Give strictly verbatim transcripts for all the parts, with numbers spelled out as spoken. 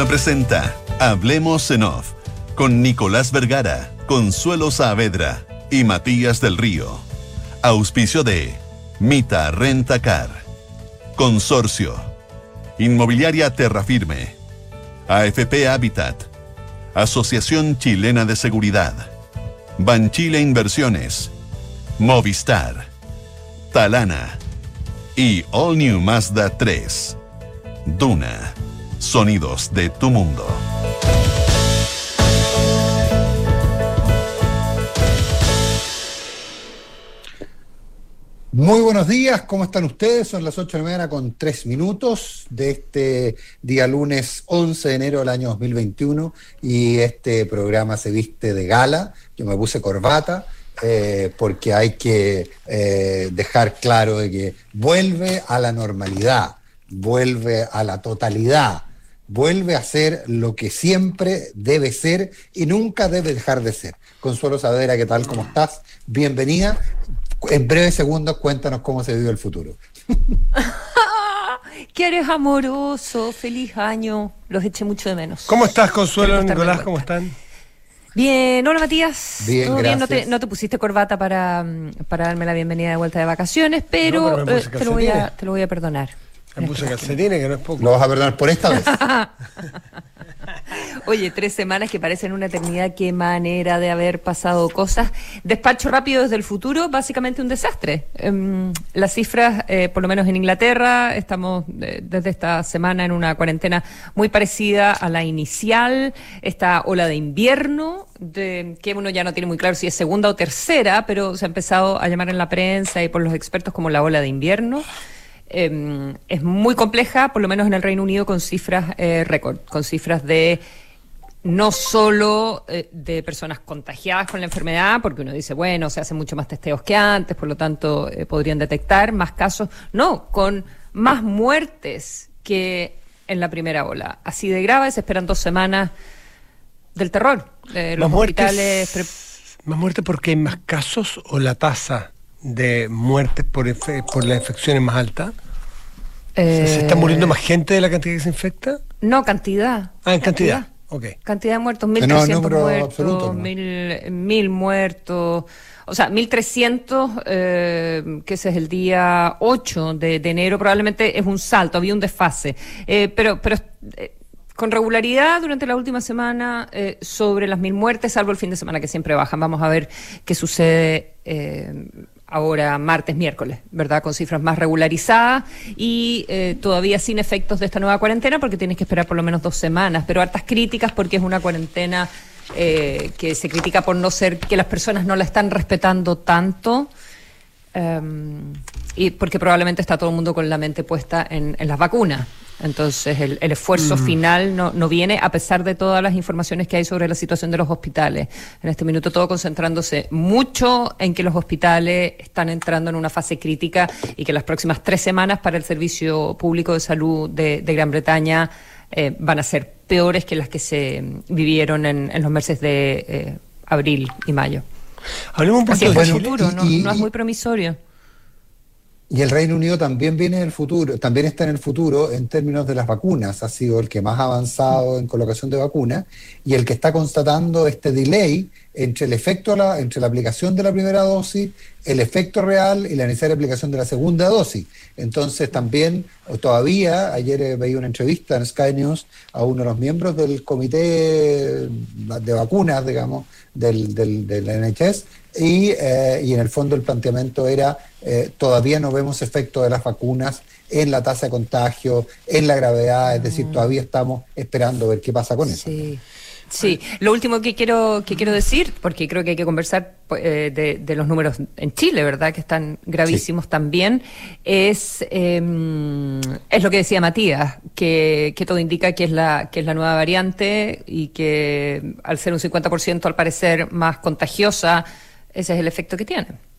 Duna presenta Hablemos en Off con Nicolás Vergara, Consuelo Saavedra y Matías del Río. Auspicio de Mita Rentacar, Consorcio, Inmobiliaria Terrafirme, A F P Habitat, Asociación Chilena de Seguridad, Banchile Inversiones, Movistar, Talana y All New Mazda tres. Duna, sonidos de tu mundo. Muy buenos días, ¿cómo están ustedes? Son las ocho de la mañana con tres minutos de este día lunes once de enero del año dos mil veintiuno y este programa se viste de gala. Yo me puse corbata eh, porque hay que eh, dejar claro de que vuelve a la normalidad, vuelve a la totalidad, vuelve a ser lo que siempre debe ser y nunca debe dejar de ser. Consuelo Saavedra, ¿qué tal? ¿Cómo estás? Bienvenida. En breves segundos, cuéntanos cómo se vive el futuro. ¿Qué eres amoroso? Feliz año. Los eché mucho de menos. ¿Cómo estás, Consuelo, Nicolás? ¿Cómo están? Bien. Hola, Matías. Bien, ¿Todo gracias. bien? No te, no te pusiste corbata para, para darme la bienvenida de vuelta de vacaciones, pero, No, pero me eh, puse te, lo voy a, calcetines. te lo voy a perdonar. Me puse calcetines, que no es poco. ¿Lo vas a perdonar por esta vez? Oye, tres semanas que parecen una eternidad, qué manera de haber pasado cosas. Despacho rápido desde el futuro, básicamente un desastre. Um, las cifras, eh, por lo menos en Inglaterra, estamos eh, desde esta semana en una cuarentena muy parecida a la inicial. Esta ola de invierno, de, que uno ya no tiene muy claro si es segunda o tercera, pero se ha empezado a llamar en la prensa y por los expertos como la ola de invierno. Eh, es muy compleja, por lo menos en el Reino Unido, con cifras eh, récord, con cifras de no solo eh, de personas contagiadas con la enfermedad, porque uno dice, bueno, se hacen mucho más testeos que antes, por lo tanto eh, podrían detectar más casos, no, con más muertes que en la primera ola. Así de grave, se esperan dos semanas del terror. Eh, los ¿Más hospitales... muertes, pre- ¿Más muertes porque hay más casos o la tasa de muertes por, infe- por la infección es más alta? eh, ¿Se está muriendo más gente de la cantidad que se infecta? No, cantidad. Ah, en cantidad. Ok. Cantidad de muertos, mil No, trescientos número muertos, absoluto, ¿no? mil, mil muertos, o sea, mil trescientos, eh, que ese es el día ocho de, de enero, probablemente es un salto, había un desfase, eh, pero, pero eh, con regularidad durante la última semana eh, sobre las mil muertes, salvo el fin de semana que siempre bajan. Vamos a ver qué sucede eh, ahora martes, miércoles, ¿verdad? Con cifras más regularizadas y eh, todavía sin efectos de esta nueva cuarentena, porque tienes que esperar por lo menos dos semanas, pero hartas críticas porque es una cuarentena eh, que se critica por no ser, que las personas no la están respetando tanto. Um, y porque probablemente está todo el mundo con la mente puesta en, en las vacunas. Entonces el, el esfuerzo mm. final no, no viene, a pesar de todas las informaciones que hay sobre la situación de los hospitales. En este minuto todo concentrándose mucho en que los hospitales están entrando en una fase crítica y que las próximas tres semanas para el Servicio Público de Salud de, de Gran Bretaña eh, van a ser peores que las que se vivieron en, en los meses de eh, abril y mayo. Hablemos un poco Así es de el Chile. futuro, no, y- y- no es muy promisorio. Y el Reino Unido también viene en el futuro, también está en el futuro en términos de las vacunas, ha sido el que más ha avanzado en colocación de vacunas y el que está constatando este delay entre el efecto, la, entre la aplicación de la primera dosis, el efecto real y la necesaria aplicación de la segunda dosis. Entonces también, todavía, ayer eh, veía una entrevista en Sky News a uno de los miembros del comité de vacunas, digamos, del, del, del N H S, y, eh, y en el fondo el planteamiento era eh, todavía no vemos efecto de las vacunas en la tasa de contagio, en la gravedad, es decir, todavía estamos esperando ver qué pasa con eso. Sí. Sí, lo último que quiero que quiero decir, porque creo que hay que conversar eh, de, de los números en Chile, ¿verdad? Que están gravísimos sí. también, es eh, es lo que decía Matías, que, que todo indica que es la que es la nueva variante y que al ser un cincuenta por ciento al parecer más contagiosa, ese es el efecto que tiene.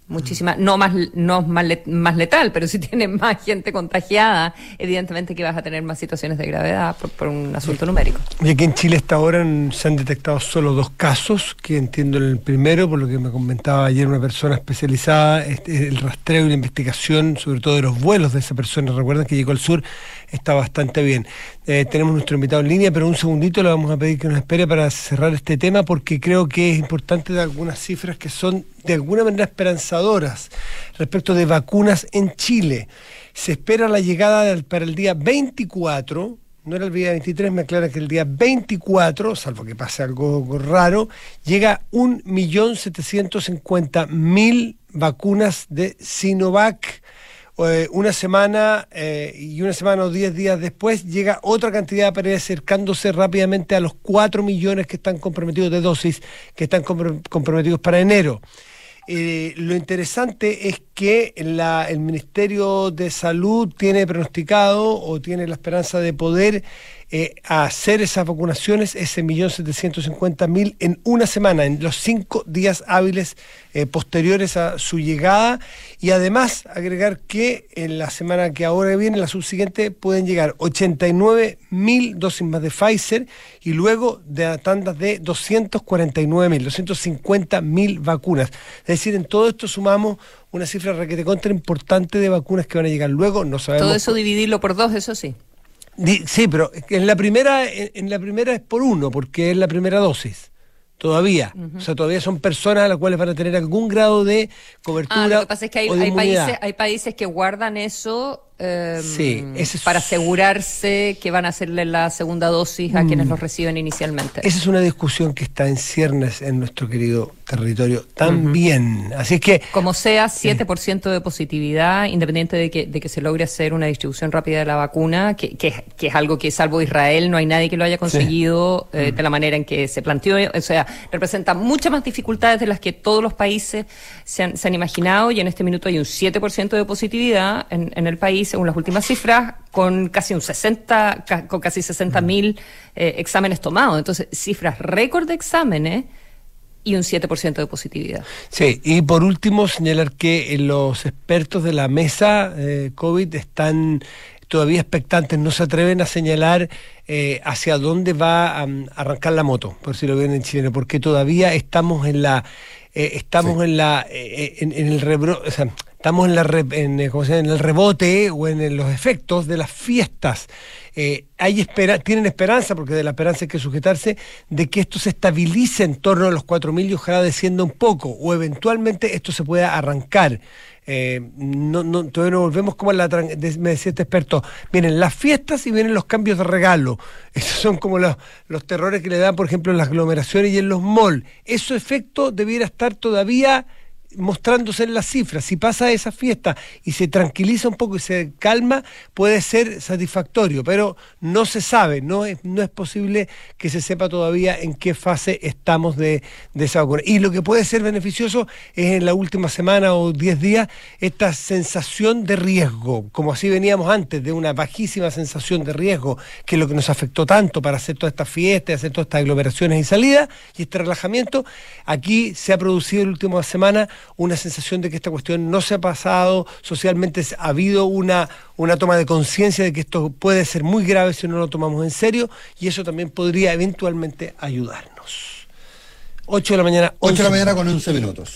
muchísima, no más no más, let, más letal, pero si tienes más gente contagiada, evidentemente que vas a tener más situaciones de gravedad por, por un asunto numérico. Y aquí en Chile hasta ahora se han detectado solo dos casos, que entiendo el primero, por lo que me comentaba ayer una persona especializada, este, el rastreo y la investigación, sobre todo de los vuelos de esa persona, recuerden que llegó al sur, está bastante bien. Eh, tenemos nuestro invitado en línea, pero un segundito le vamos a pedir que nos espere para cerrar este tema, porque creo que es importante dar algunas cifras que son de alguna manera esperanzadoras respecto de vacunas en Chile. Se espera la llegada del, para el día veinticuatro, no era el día veintitrés, me aclara que el día veinticuatro, salvo que pase algo raro, llega un millón setecientos cincuenta mil vacunas de Sinovac. Eh, una semana eh, y una semana o diez días después llega otra cantidad para ir acercándose rápidamente a los cuatro millones que están comprometidos de dosis, que están comprom- comprometidos para enero. Eh, lo interesante es que la, el Ministerio de Salud tiene pronosticado o tiene la esperanza de poder eh, hacer esas vacunaciones, ese millón setecientos cincuenta mil en una semana, en los cinco días hábiles eh, posteriores a su llegada, y además agregar que en la semana que ahora viene, la subsiguiente, pueden llegar ochenta y nueve mil dosis más de Pfizer y luego de tandas de doscientos cuarenta y nueve mil, doscientos cincuenta mil vacunas. Es decir, en todo esto sumamos una cifra requete contra importante de vacunas que van a llegar luego, no sabemos. Todo eso dividirlo por dos, eso sí. Di, sí, pero en la primera en, en la primera es por uno, porque es la primera dosis. Todavía. Uh-huh. O sea, todavía son personas a las cuales van a tener algún grado de cobertura. Ah, lo que pasa es que hay, hay, países, hay países que guardan eso eh, sí, ese es... para asegurarse que van a hacerle la segunda dosis a mm. quienes los reciben inicialmente. Esa es una discusión que está en ciernes en nuestro querido territorio también. Uh-huh. Así es que... Como sea, siete por ciento de positividad, independiente de que, de que se logre hacer una distribución rápida de la vacuna, que, que, que es algo que, salvo Israel, no hay nadie que lo haya conseguido sí. eh, uh-huh. de la manera en que se planteó. O sea, representa muchas más dificultades de las que todos los países se han, se han imaginado, y en este minuto hay un siete por ciento de positividad en, en el país, según las últimas cifras, con casi un sesenta, con casi sesenta mil eh, exámenes tomados. Entonces, cifras récord de exámenes y un siete por ciento de positividad. Sí, y por último, señalar que los expertos de la mesa eh, COVID están todavía expectantes, no se atreven a señalar eh, hacia dónde va a, a arrancar la moto, por si lo ven en chileno, porque todavía estamos en la eh, estamos sí. en la eh, en, en el rebro, o sea, estamos en la re, en, ¿cómo se llama? En el rebote o en, en los efectos de las fiestas. Eh, hay espera, tienen esperanza, porque de la esperanza hay que sujetarse, de que esto se estabilice en torno a los cuatro mil y ojalá descienda un poco, o eventualmente esto se pueda arrancar. Eh, no, no, todavía no volvemos como a la, me decía este experto, vienen las fiestas y vienen los cambios de regalo. Esos son como los, los terrores que le dan, por ejemplo, en las aglomeraciones y en los malls. Ese efecto debiera estar todavía mostrándose en las cifras. Si pasa esa fiesta y se tranquiliza un poco y se calma, puede ser satisfactorio, pero no se sabe, no es, no es posible que se sepa todavía en qué fase estamos de, de esa vacuna. Y lo que puede ser beneficioso es en la última semana o diez días esta sensación de riesgo, como así veníamos antes, de una bajísima sensación de riesgo, que es lo que nos afectó tanto para hacer toda esta fiesta, hacer todas estas aglomeraciones y salidas y este relajamiento. Aquí se ha producido en la última semana una sensación de que esta cuestión no se ha pasado, socialmente ha habido una, una toma de conciencia de que esto puede ser muy grave si no lo tomamos en serio, y eso también podría eventualmente ayudarnos. ocho de la mañana. ocho de la mañana con once minutos.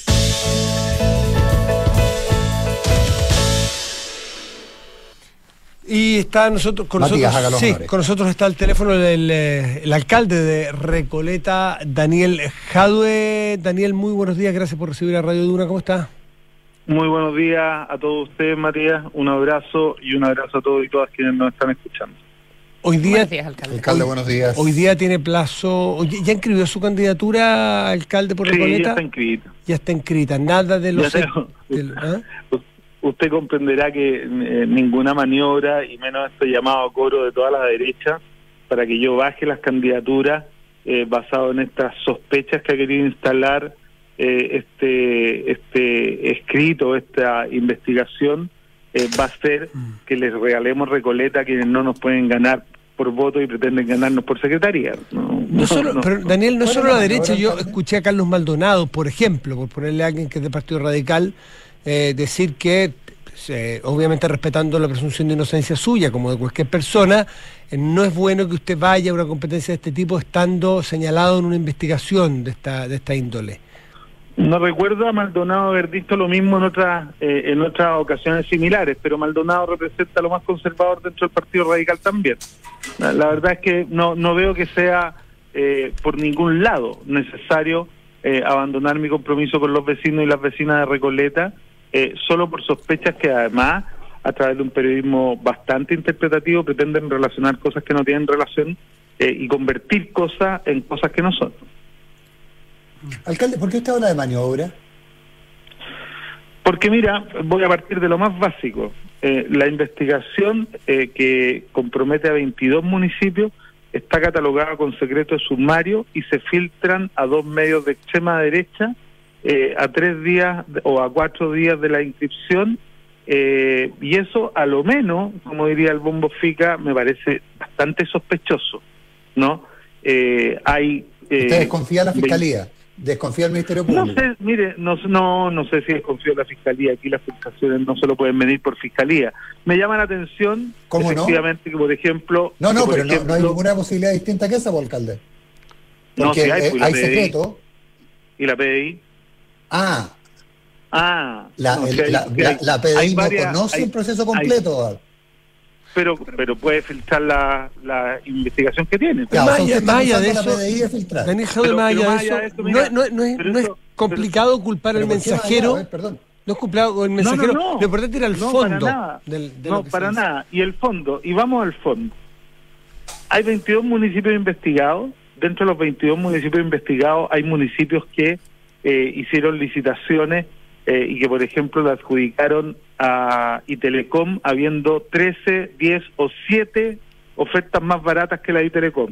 Y está nosotros, con Matías, nosotros, sí, con nosotros está el teléfono del el alcalde de Recoleta, Daniel Jadue. Daniel, muy buenos días, gracias por recibir a Radio Duna, ¿cómo está? Muy buenos días a todos ustedes, Matías, un abrazo y un abrazo a todos y todas quienes nos están escuchando. Hoy día, buenos días, alcalde. Alcalde, hoy, buenos días. Hoy día tiene plazo, ¿ya inscribió su candidatura, alcalde, por Recoleta? Sí, ya está inscrita. Ya está inscrita, nada de los... Tengo, del, ¿ah? Usted comprenderá que eh, ninguna maniobra, y menos este llamado coro de toda la derecha, para que yo baje las candidaturas eh, basado en estas sospechas que ha querido instalar eh, este este escrito, esta investigación, eh, va a ser que les regalemos Recoleta a quienes no nos pueden ganar por voto y pretenden ganarnos por secretaría, ¿no? No solo, no. pero Daniel, no Bueno, solo la no, derecha, ahora yo también. escuché a Carlos Maldonado, por ejemplo, por ponerle a alguien que es del Partido Radical, eh, decir que, eh, obviamente respetando la presunción de inocencia suya, como de cualquier persona, eh, no es bueno que usted vaya a una competencia de este tipo estando señalado en una investigación de esta, de esta índole. No recuerdo a Maldonado haber visto lo mismo en otras eh, en otras ocasiones similares, pero Maldonado representa lo más conservador dentro del Partido Radical también. La, la verdad es que no no veo que sea eh, por ningún lado necesario eh, abandonar mi compromiso con los vecinos y las vecinas de Recoleta, eh, solo por sospechas que además, a través de un periodismo bastante interpretativo, pretenden relacionar cosas que no tienen relación eh, y convertir cosas en cosas que no son. Alcalde, ¿por qué usted habla de maniobra? Porque mira, voy a partir de lo más básico. Eh, la investigación eh, que compromete a veintidós municipios está catalogada con secreto de sumario y se filtran a dos medios de extrema derecha eh, a tres días o a cuatro días de la inscripción, eh, y eso a lo menos, como diría el Bombo Fica, me parece bastante sospechoso, ¿no? Eh, hay... Eh, ¿Usted desconfía de la Fiscalía? ¿Desconfía del Ministerio Público? No sé, mire, no, no, no sé si desconfío de la Fiscalía. Aquí las filtraciones no se lo pueden medir por Fiscalía. Me llama la atención, ¿Cómo efectivamente, no? que por ejemplo... No, no, que por pero no, ejemplo, no hay ninguna posibilidad distinta que esa, por alcalde. No, Porque sí hay, eh, pues, la hay P D I. secreto. ¿Y la P D I? Ah, Ah, la, no, el- sí hay- la, sí la, hay- la P D I hay no varias- conoce hay- el proceso hay- completo. pero pero puede filtrar la, la investigación que tiene. Ya, o más sea, allá, usted más está allá de acusando a eso, la P D I de filtrar. Daniel Jaude, Pero- más pero allá más de allá eso, de eso, no, mira, es- no es- no es, pero no es eso- complicado culpar Pero al ¿por qué más allá? mensajero. A ver, perdón. No es complicado el No, mensajero. no, no. Lo importante era el No, fondo. para nada. del- de no, lo que se para dice. nada. Y el fondo, y vamos al fondo. Hay veintidós municipios investigados. Dentro de los veintidós municipios investigados hay municipios que eh, hicieron licitaciones eh, y que, por ejemplo, le adjudicaron a Itelecom habiendo trece, diez o siete ofertas más baratas que la de Itelecom.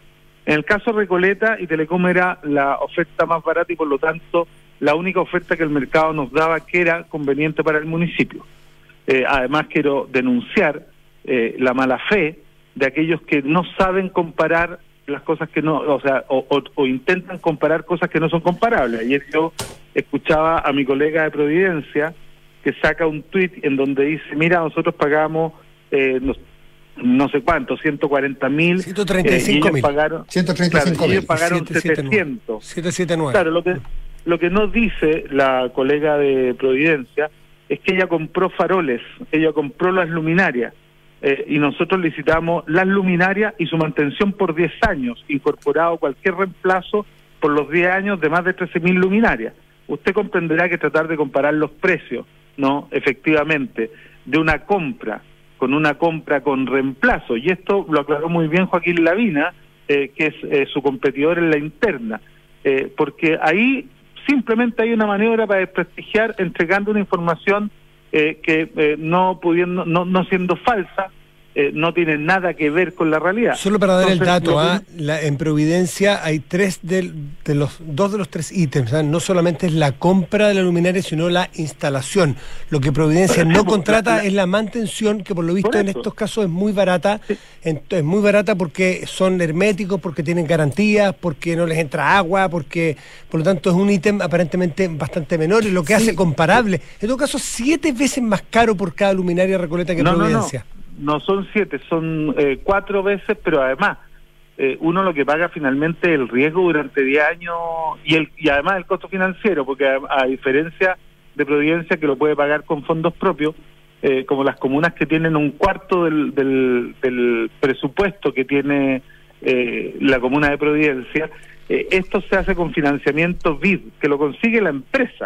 En el caso de Recoleta, Itelecom era la oferta más barata y, por lo tanto, la única oferta que el mercado nos daba que era conveniente para el municipio. Eh, además, quiero denunciar eh, la mala fe de aquellos que no saben comparar las cosas que no, o sea, o, o, o intentan comparar cosas que no son comparables. Ayer yo escuchaba a mi colega de Providencia que saca un tuit en donde dice, mira, nosotros pagamos eh, no, no sé cuánto, ciento cuarenta mil, ciento treinta y cinco mil. pagaron, ciento treinta y cinco claro, y mil. ellos pagaron siete siete nueve. setecientos. siete siete nueve. Claro, lo que lo que nos dice la colega de Providencia es que ella compró faroles, ella compró las luminarias, eh, y nosotros licitamos las luminarias y su mantención por diez años, incorporado cualquier reemplazo por los diez años de más de trece mil luminarias. Usted comprenderá que tratar de comparar los precios, ¿no? Efectivamente, de una compra con una compra con reemplazo, y esto lo aclaró muy bien Joaquín Lavina, eh, que es eh, su competidor en la interna, eh, porque ahí simplemente hay una maniobra para desprestigiar entregando una información eh, que eh, no pudiendo, no, no siendo falsa, eh, no tiene nada que ver con la realidad. Solo para dar Entonces, el dato, lo que- ¿ah? La- en Providencia hay tres del- de los dos de los tres ítems, ¿ah? No solamente es la compra de la luminaria, sino la instalación. Lo que Providencia no contrata la- la- es la mantención, que por lo visto Por en eso. estos casos es muy barata. En- es muy barata porque son herméticos, porque tienen garantías, porque no les entra agua, porque por lo tanto es un ítem aparentemente bastante menor y lo que Sí. hace comparable. En todo caso, siete veces más caro por cada luminaria Recoleta que no, no, no, Providencia. no son siete, son eh, cuatro veces, pero además eh, uno lo que paga finalmente es el riesgo durante diez años y el y además el costo financiero, porque a, a diferencia de Providencia, que lo puede pagar con fondos propios, eh, como las comunas que tienen un cuarto del, del, del presupuesto que tiene eh, la comuna de Providencia, eh, esto se hace con financiamiento V I D, que lo consigue la empresa,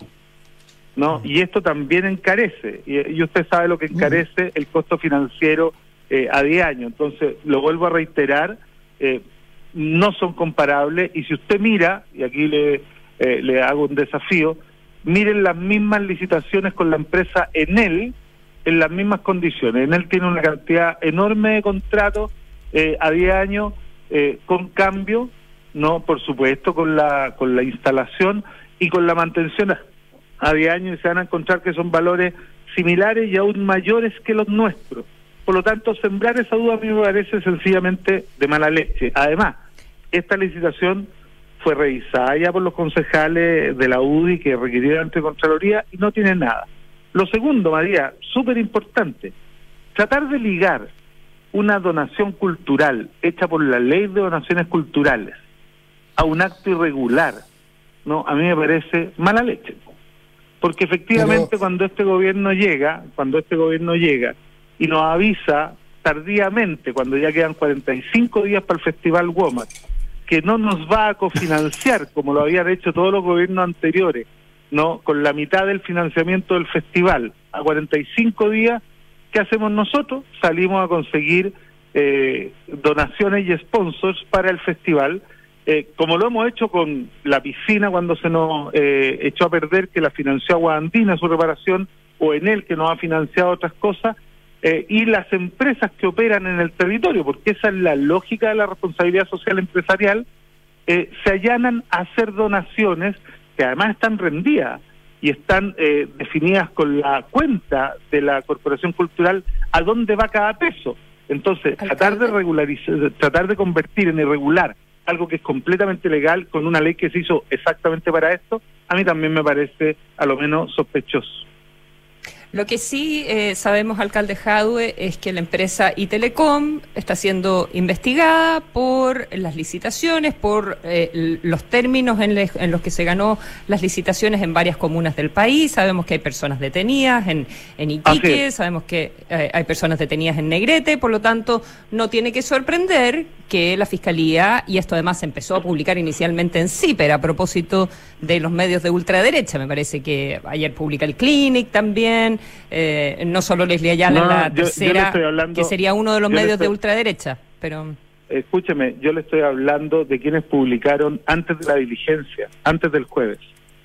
¿no? Y esto también encarece, y, y usted sabe lo que encarece el costo financiero eh, a diez años. Entonces, lo vuelvo a reiterar, eh, no son comparables, y si usted mira, y aquí le, eh, le hago un desafío, miren las mismas licitaciones con la empresa Enel, en las mismas condiciones. Enel tiene una cantidad enorme de contratos eh, a diez años, eh, con cambio, no, por supuesto, con la, con la instalación y con la mantención a- a diez años, y se van a encontrar que son valores similares y aún mayores que los nuestros. Por lo tanto, sembrar esa duda a mí me parece sencillamente de mala leche. Además, esta licitación fue revisada ya por los concejales de la U D I que requirieron ante Contraloría y no tiene nada. Lo segundo, María, súper importante, tratar de ligar una donación cultural hecha por la ley de donaciones culturales a un acto irregular, no, a mí me parece mala leche. Porque efectivamente Pero... cuando este gobierno llega, cuando este gobierno llega y nos avisa tardíamente, cuando ya quedan cuarenta y cinco días para el Festival WOMAD, que no nos va a cofinanciar como lo habían hecho todos los gobiernos anteriores, no, con la mitad del financiamiento del festival, a cuarenta y cinco días, ¿qué hacemos nosotros? Salimos a conseguir eh, donaciones y sponsors para el festival, eh, como lo hemos hecho con la piscina cuando se nos eh, echó a perder, que la financió Agua Andina su reparación, o Enel que nos ha financiado otras cosas, eh, y las empresas que operan en el territorio, porque esa es la lógica de la responsabilidad social empresarial, eh, se allanan a hacer donaciones que además están rendidas y están eh, definidas con la cuenta de la Corporación Cultural a dónde va cada peso. Entonces, ¿Alcalde? tratar de regularizar, tratar de convertir en irregular algo que es completamente legal con una ley que se hizo exactamente para esto, a mí también me parece a lo menos sospechoso. Lo que sí eh, sabemos, alcalde Jadue, es que la empresa Itelecom está siendo investigada por las licitaciones, por eh, los términos en, le, en los que se ganó las licitaciones en varias comunas del país. Sabemos que hay personas detenidas en, en Iquique, sabemos que eh, hay personas detenidas en Negrete, por lo tanto, no tiene que sorprender que la Fiscalía, y esto además se empezó a publicar inicialmente en CIPER a propósito de los medios de ultraderecha, me parece que ayer publica el Clinic también, eh, no solo Leslie Ayala, no, la yo, tercera, yo hablando, que sería uno de los medios estoy, de ultraderecha, pero... Escúcheme, yo le estoy hablando de quienes publicaron antes de la diligencia, antes del jueves.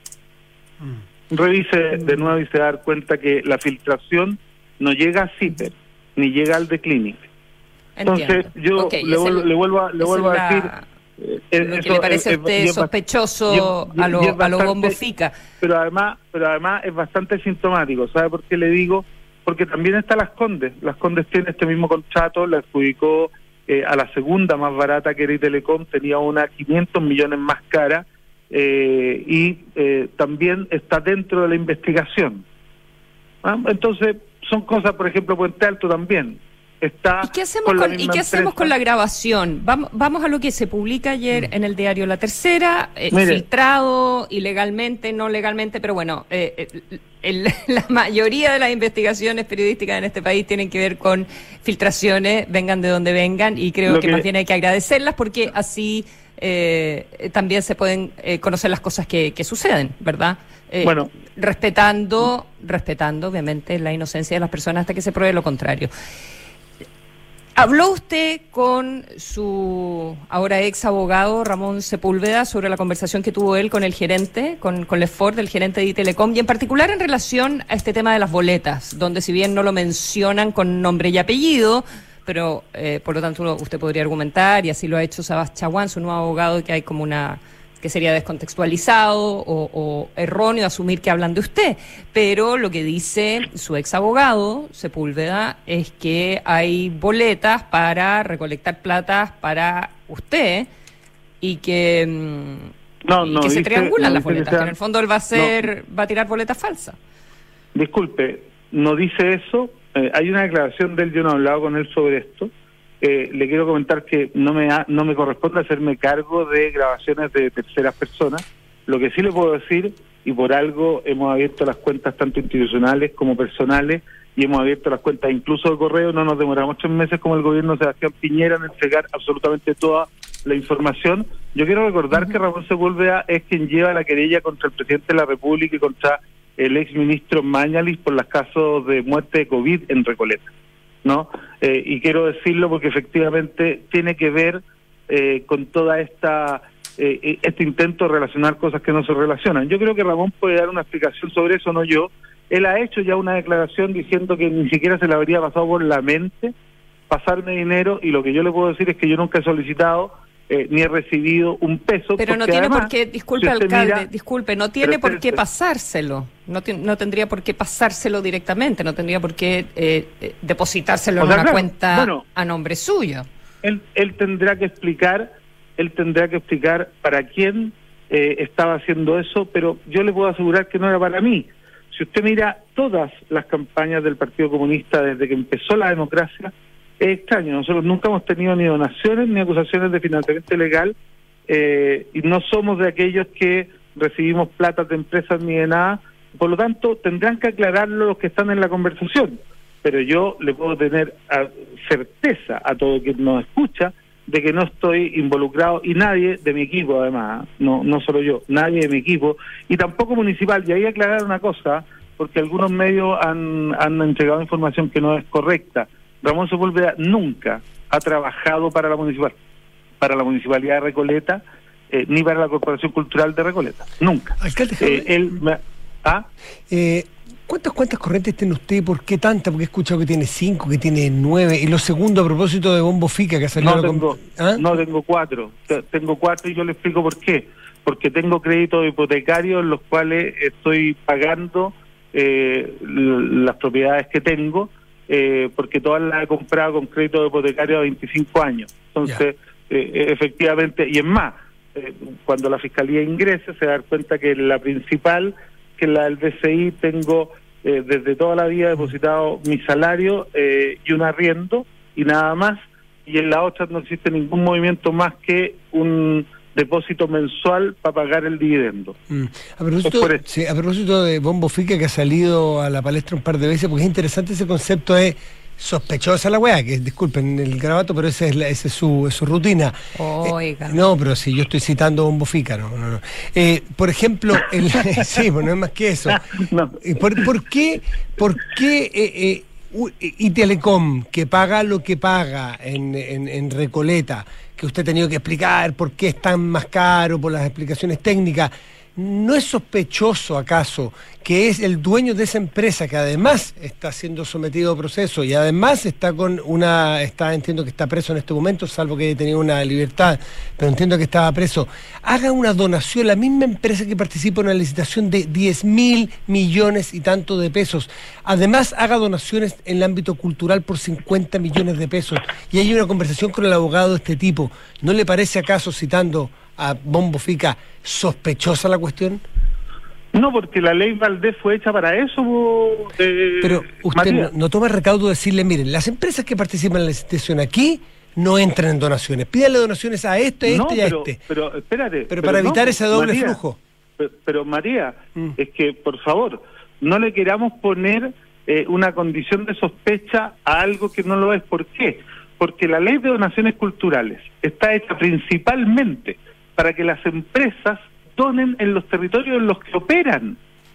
Mm. Revise de nuevo y se va a dar cuenta que la filtración no llega a CIPER, ni llega al de Clinic. Entonces, Entiendo. yo okay, le, vuelvo, el, le vuelvo a, le vuelvo a decir... Eh, lo eso, que le parece a usted es, sospechoso y, y, a lo, bastante, a lo bombo fica. Pero además, pero además es bastante sintomático. ¿Sabe por qué le digo? Porque también está Las Condes. Las Condes tiene este mismo contrato, la adjudicó eh, a la segunda más barata, que era Itelecom, tenía una quinientos millones más cara, eh, y eh, también está dentro de la investigación. ¿Ah? Entonces, son cosas, por ejemplo, Puente Alto también. Está ¿Y qué hacemos, con, con, ¿y qué hacemos con la grabación? Vamos, vamos a lo que se publica ayer mm. en el diario La Tercera, eh, filtrado ilegalmente, no legalmente, pero bueno, eh, el, la mayoría de las investigaciones periodísticas en este país tienen que ver con filtraciones, vengan de donde vengan, y creo que, que más bien hay que agradecerlas porque así eh, también se pueden eh, conocer las cosas que, que suceden, ¿verdad? Eh, bueno, respetando, respetando obviamente la inocencia de las personas hasta que se pruebe lo contrario. ¿Habló usted con su ahora ex abogado Ramón Sepúlveda sobre la conversación que tuvo él con el gerente, con, con Lefort, el gerente de Itelecom, y en particular en relación a este tema de las boletas, donde si bien no lo mencionan con nombre y apellido, pero eh, por lo tanto usted podría argumentar, y así lo ha hecho Sabas Chaguán, su nuevo abogado, que hay como una... que sería descontextualizado o, o erróneo asumir que hablan de usted, pero lo que dice su ex abogado, Sepúlveda, es que hay boletas para recolectar plata para usted y que, no, y no, que dice, se triangulan no las boletas, que, sea, que en el fondo él va a hacer, no, va a tirar boletas falsas. Disculpe, no dice eso, eh, hay una declaración de él, yo no he hablado con él sobre esto. Eh, le quiero comentar que no me ha, no me corresponde hacerme cargo de grabaciones de terceras personas. Lo que sí le puedo decir, y por algo hemos abierto las cuentas tanto institucionales como personales, y hemos abierto las cuentas incluso de correo, no nos demoramos tres meses como el gobierno de Sebastián Piñera en entregar absolutamente toda la información. Yo quiero recordar uh-huh. que Ramón Sepúlveda es quien lleva la querella contra el presidente de la República y contra el exministro Mañalich por los casos de muerte de COVID en Recoleta, ¿no? Eh, y quiero decirlo porque efectivamente tiene que ver eh, con toda esta eh, este intento de relacionar cosas que no se relacionan. Yo creo que Ramón puede dar una explicación sobre eso, no yo. Él ha hecho ya una declaración diciendo que ni siquiera se le habría pasado por la mente pasarme dinero, y lo que yo le puedo decir es que yo nunca he solicitado eh, ni he recibido un peso. Pero no tiene además, por qué, disculpe si alcalde, mira, disculpe, no tiene por qué pasárselo, no, t- no tendría por qué pasárselo directamente, no tendría por qué eh, eh, depositárselo en sea, una claro, cuenta bueno, a nombre suyo. Él, él tendrá que explicar él tendrá que explicar para quién eh, estaba haciendo eso, pero yo le puedo asegurar que no era para mí. Si usted mira todas las campañas del Partido Comunista desde que empezó la democracia, es extraño, nosotros nunca hemos tenido ni donaciones ni acusaciones de financiamiento ilegal, eh, y no somos de aquellos que recibimos plata de empresas ni de nada. Por lo tanto, tendrán que aclararlo los que están en la conversación, pero yo le puedo tener a, certeza a todo quien nos escucha de que no estoy involucrado, y nadie de mi equipo además, no no solo yo, nadie de mi equipo, y tampoco municipal. Y ahí aclarar una cosa, porque algunos medios han, han entregado información que no es correcta. Ramón Sepúlveda nunca ha trabajado para la municipal, para la Municipalidad de Recoleta, eh, ni para la Corporación Cultural de Recoleta, nunca. Alcalde, eh, él me, ¿ah? eh, ¿Cuántas cuentas corrientes tiene usted? ¿Por qué tanta? Porque he escuchado que tiene cinco, que tiene nueve. Y lo segundo, a propósito de Bombo Fica, que ha salido... No tengo, ¿Ah? no tengo cuatro. Tengo cuatro y yo le explico por qué. Porque tengo créditos hipotecarios en los cuales estoy pagando eh, las propiedades que tengo, eh, porque todas las he comprado con crédito hipotecario a veinticinco años. Entonces, eh, efectivamente, y es más, eh, cuando la Fiscalía ingrese se va a dar cuenta que la principal, que la del B C I, tengo... Eh, desde toda la vida he depositado mi salario eh, y un arriendo y nada más, y en la otra no existe ningún movimiento más que un depósito mensual para pagar el dividendo. Mm. A, propósito, sí, a propósito de Bombo Fica, que ha salido a la palestra un par de veces, porque es interesante ese concepto de sospechosa la weá, que disculpen el garabato, pero esa es, la, esa es, su, es su rutina. Oiga. Eh, no, pero si yo estoy citando Bombo Fica, no, no, no. Eh, por ejemplo, el, sí, pues no es más que eso. No. ¿Por, por qué, por qué eh, eh, y Telecom, que paga lo que paga en, en, en Recoleta, que usted ha tenido que explicar por qué es tan más caro, por las explicaciones técnicas, ¿no es sospechoso acaso que es el dueño de esa empresa, que además está siendo sometido a proceso y además está con una, está entiendo que está preso en este momento, salvo que haya tenido una libertad, pero entiendo que estaba preso, haga una donación, la misma empresa que participa en una licitación de diez mil millones y tanto de pesos, además haga donaciones en el ámbito cultural por cincuenta millones de pesos, y hay una conversación con el abogado de este tipo? ¿No le parece acaso, citando a Bombo Fica, sospechosa la cuestión? No, porque la ley Valdés fue hecha para eso. Eh, Pero usted no, no toma recaudo de decirle, miren, las empresas que participan en la licitación aquí no entran en donaciones, pídanle donaciones a este, a este no, y a pero, este. Pero espérate. Pero, pero para evitar no, ese doble María, flujo. Pero, pero María, mm. es que, por favor, no le queramos poner eh, una condición de sospecha a algo que no lo es. ¿Por qué? Porque la ley de donaciones culturales está hecha principalmente para que las empresas donen en los territorios en los que operan.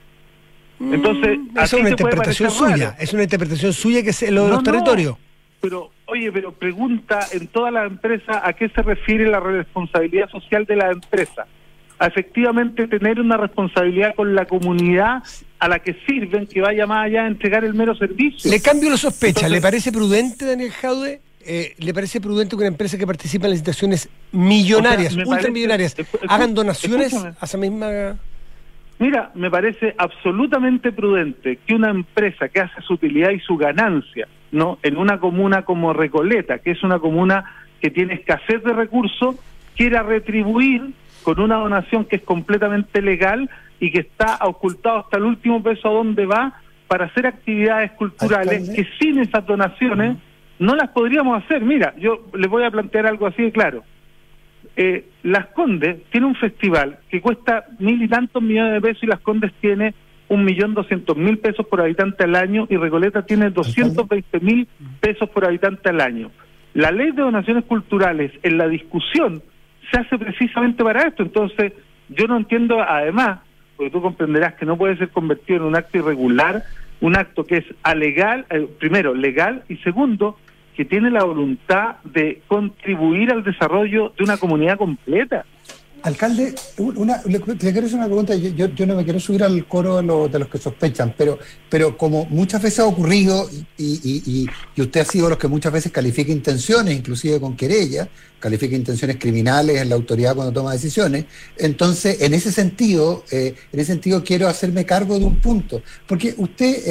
Entonces, mm, es una interpretación suya, raro. Es una interpretación suya que es lo de no, los territorios. No, pero, oye, pero pregunta en todas las empresas a qué se refiere la responsabilidad social de la empresa. A efectivamente tener una responsabilidad con la comunidad a la que sirven, que vaya más allá de entregar el mero servicio. Le cambio la sospecha. Entonces, ¿le parece prudente, Daniel Jaude? Eh, ¿Le parece prudente que una empresa que participa en licitaciones millonarias, o sea, ultramillonarias, parece, hagan donaciones escúchame. a esa misma...? Mira, me parece absolutamente prudente que una empresa que hace su utilidad y su ganancia, ¿no?, en una comuna como Recoleta, que es una comuna que tiene escasez de recursos, quiera retribuir con una donación que es completamente legal y que está ocultado hasta el último peso a dónde va, para hacer actividades culturales que sin esas donaciones uh-huh. no las podríamos hacer. Mira, yo les voy a plantear algo así de claro. Eh, Las Condes tiene un festival que cuesta mil y tantos millones de pesos, y Las Condes tiene un millón doscientos mil pesos por habitante al año, y Recoleta tiene doscientos veinte mil pesos por habitante al año. La ley de donaciones culturales en la discusión se hace precisamente para esto. Entonces, yo no entiendo, además, porque tú comprenderás que no puede ser convertido en un acto irregular, un acto que es alegal, eh, primero, legal, y segundo, que tiene la voluntad de contribuir al desarrollo de una comunidad completa. Alcalde, una, le, le quiero hacer una pregunta. Yo, yo, yo no me quiero subir al coro de, lo, de los que sospechan, pero pero como muchas veces ha ocurrido, y, y, y, y usted ha sido los que muchas veces califica intenciones, inclusive con querella, califica intenciones criminales en la autoridad cuando toma decisiones. Entonces, en ese sentido, eh, en ese sentido quiero hacerme cargo de un punto, porque usted, eh, por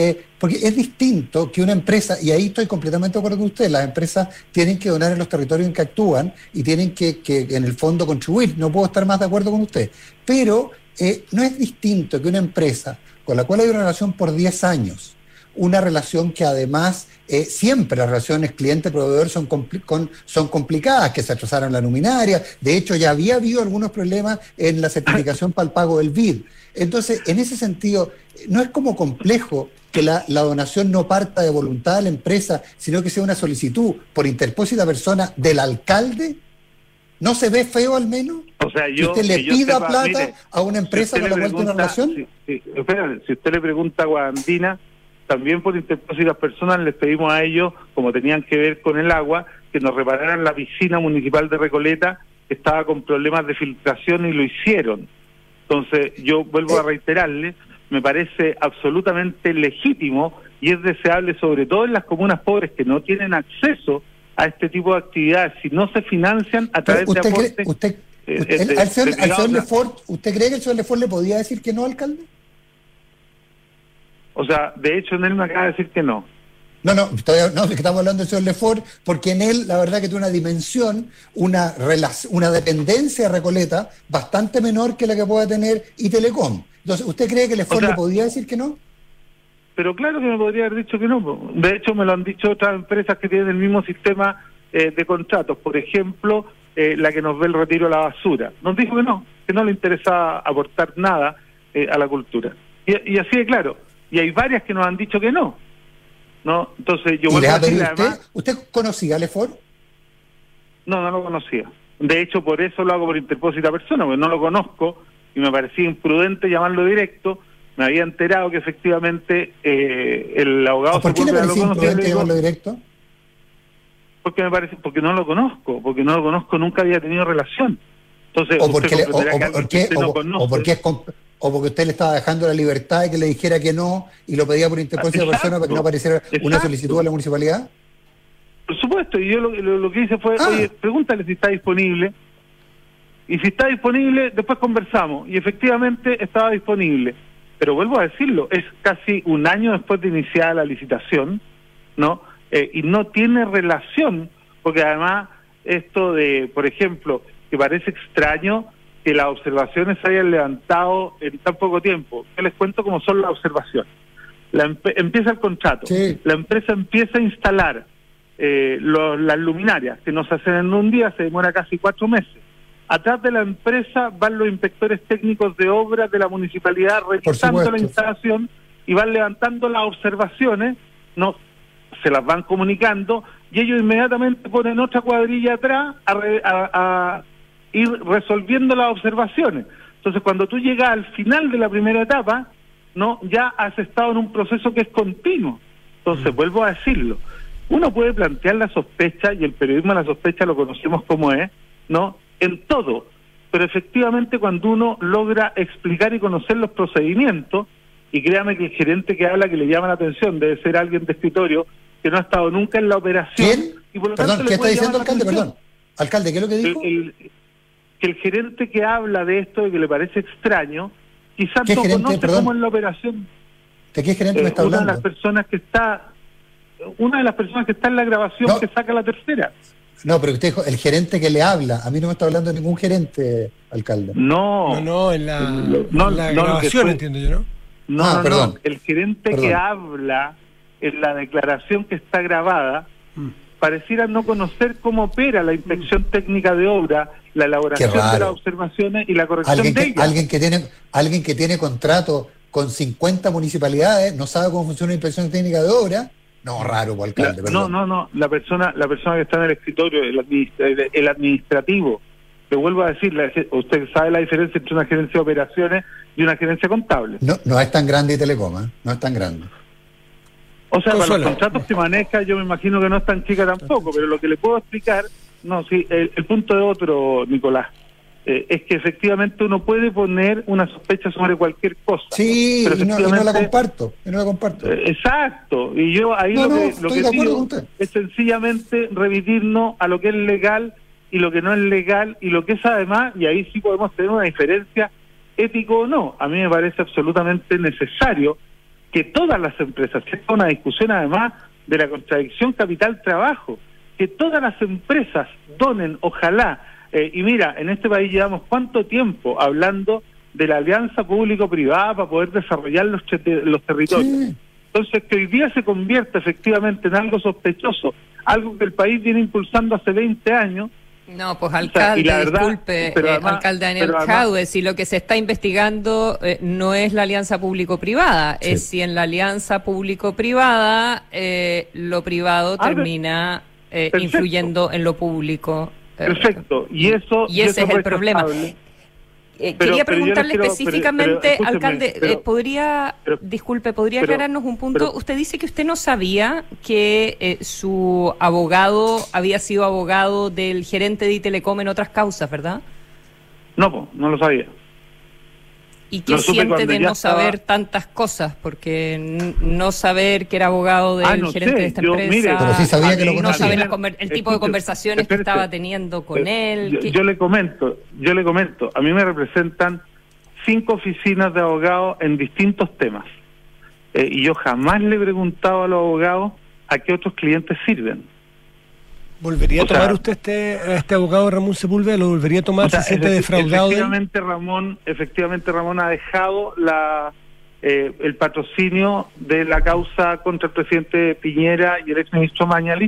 porque es distinto que una empresa, y ahí estoy completamente de acuerdo con usted, las empresas tienen que donar en los territorios en que actúan y tienen que, que en el fondo contribuir, no puedo estar más de acuerdo con usted, pero eh, no es distinto que una empresa con la cual hay una relación por diez años, una relación que además eh, siempre las relaciones cliente-proveedor son, compli con, son complicadas, que se atrasaron la luminaria, de hecho ya había habido algunos problemas en la certificación para el pago del B I D. Entonces, en ese sentido, no es como complejo que la, la donación no parta de voluntad de la empresa, sino que sea una solicitud por interpósita persona del alcalde. ¿No se ve feo al menos? O sea, yo, que usted le que yo pida sepa, plata mire, a una empresa si con la cual tiene una relación. Si, si, espera, si usted le pregunta a Guadandina, también por interpósitas personas les pedimos a ellos, como tenían que ver con el agua, que nos repararan la piscina municipal de Recoleta, que estaba con problemas de filtración, y lo hicieron. Entonces, yo vuelvo a reiterarle, me parece absolutamente legítimo y es deseable, sobre todo en las comunas pobres que no tienen acceso a este tipo de actividades, si no se financian a través usted de aportes. Cree, usted, eh, usted, de, al señor, de al señor privados, Lefort, ¿usted cree que el señor Lefort le podía decir que no, alcalde? O sea, de hecho, en él me acaba de decir que no. No, no, todavía, no, es que estamos hablando del señor Lefort, porque en él, la verdad, que tiene una dimensión, una relación, una dependencia de Recoleta bastante menor que la que pueda tener y Telecom. Entonces, ¿usted cree que Lefort o sea, le podía decir que no? Pero claro que me podría haber dicho que no. De hecho, me lo han dicho otras empresas que tienen el mismo sistema eh, de contratos. Por ejemplo, eh, la que nos ve el retiro de la basura. Nos dijo que no, que no le interesaba aportar nada eh, a la cultura. Y, y así de claro. Y hay varias que nos han dicho que no. ¿No? Entonces, yo vuelvo a decir, usted, además, ¿usted conocía a Lefort? No, no lo conocía. De hecho, por eso lo hago por interpósita persona, porque no lo conozco y me parecía imprudente llamarlo directo. Me había enterado que efectivamente eh, el abogado... ¿Por qué le parecía imprudente llamarlo directo? Porque me parece, porque no lo conozco, porque no lo conozco, nunca había tenido relación. Entonces, o porque, le, o, o, que porque, usted no o, o, porque es, o porque usted le estaba dejando la libertad de que le dijera que no y lo pedía por interpósita de persona para que no apareciera exacto. Una solicitud a la municipalidad. Por supuesto, y yo lo, lo, lo que hice fue, ah. oye, pregúntale si está disponible, y si está disponible, después conversamos, y efectivamente estaba disponible. Pero vuelvo a decirlo, es casi un año después de iniciar la licitación, ¿no? Eh, y no tiene relación, porque además esto de, por ejemplo, que parece extraño que las observaciones se hayan levantado en tan poco tiempo. Yo les cuento cómo son las observaciones. La empieza el contrato, sí. La empresa empieza a instalar eh, los, las luminarias, que no se hacen en un día, se demora casi cuatro meses. Atrás de la empresa van los inspectores técnicos de obras de la municipalidad revisando la instalación y van levantando las observaciones, no se las van comunicando y ellos inmediatamente ponen otra cuadrilla atrás a, re, a, a ir resolviendo las observaciones. Entonces, cuando tú llegas al final de la primera etapa, no, ya has estado en un proceso que es continuo. Entonces, mm. vuelvo a decirlo, uno puede plantear la sospecha, y el periodismo de la sospecha lo conocemos como es, ¿no?, en todo, pero efectivamente cuando uno logra explicar y conocer los procedimientos, y créame que el gerente que habla, que le llama la atención, debe ser alguien de escritorio que no ha estado nunca en la operación. ¿Quién? Y por lo Perdón, tanto ¿qué está diciendo, alcalde? Atención. Perdón. Alcalde, ¿qué es lo que dijo? El, el, que el gerente que habla de esto y que le parece extraño, quizás no gerente, conoce perdón, cómo es la operación. ¿De qué gerente eh, me está una hablando? Una de las personas que está, una de las personas que está en la grabación no. que saca la tercera. No, pero usted dijo, el gerente que le habla, a mí no me está hablando ningún gerente, alcalde. No, no, no en la, el, no, en la no, grabación, fue, entiendo yo, ¿no? No, ah, no, perdón. no, el gerente perdón. que habla en la declaración que está grabada, mm. pareciera no conocer cómo opera la inspección mm. técnica de obra, la elaboración de las observaciones y la corrección alguien de que, ellas. Alguien que tiene, alguien que tiene contrato con cincuenta municipalidades, no sabe cómo funciona la inspección técnica de obra. No, raro, alcalde. La, no, no, no. La persona, la persona que está en el escritorio, el, administra, el, el administrativo. Te vuelvo a decir, la, usted sabe la diferencia entre una gerencia de operaciones y una gerencia contable. No, no es tan grande y Telecom, ¿eh? No es tan grande. O sea, para los contratos que maneja, yo me imagino que no es tan chica tampoco, pero lo que le puedo explicar, no, sí, el, el punto de otro, Nicolás. Eh, es que efectivamente uno puede poner una sospecha sobre cualquier cosa. Sí, pero y, no, y no la comparto, y no la comparto. Eh, exacto, y yo ahí no, lo que, no, lo que pido es sencillamente remitirnos a lo que es legal y lo que no es legal y lo que es además, y ahí sí podemos tener una diferencia ético o no. A mí me parece absolutamente necesario que todas las empresas, que es una discusión además de la contradicción capital-trabajo, que todas las empresas donen, ojalá, eh, y mira, en este país llevamos cuánto tiempo hablando de la alianza público-privada para poder desarrollar los, los territorios. Sí. Entonces, que hoy día se convierta efectivamente en algo sospechoso, algo que el país viene impulsando hace veinte años. No, pues alcalde, o sea, verdad, disculpe, eh, además, alcalde Daniel Jadue, si lo que se está investigando eh, no es la alianza público-privada, sí. es si en la alianza público-privada eh, lo privado ah, termina eh, influyendo en lo público. Eh, perfecto, y eso y ese y eso es el problema. Eh, pero, quería preguntarle quiero, específicamente, pero, pero, alcalde, pero, eh, podría, pero, disculpe, ¿podría pero, aclararnos un punto? Usted dice que usted no sabía que eh, su abogado había sido abogado del gerente de Itelecom en otras causas, ¿verdad? No, no lo sabía. ¿Y qué siente de no estaba... saber tantas cosas? Porque no saber que era abogado del ah, no gerente sé. de esta yo, empresa, mire, pero sí sabía que lo no saber la conver- el tipo de conversaciones espérate, que estaba teniendo con eh, él. Yo, que... yo le comento, yo le comento, a mí me representan cinco oficinas de abogados en distintos temas. Eh, y yo jamás le he preguntado a los abogados a qué otros clientes sirven. ¿Volvería o a tomar sea, usted este, este abogado Ramón Sepúlveda? ¿Lo volvería a tomar? O sea, ¿Se siente defraudado? Efectivamente, Ramón, efectivamente Ramón ha dejado la eh, el patrocinio de la causa contra el presidente Piñera y el exministro Mañalich,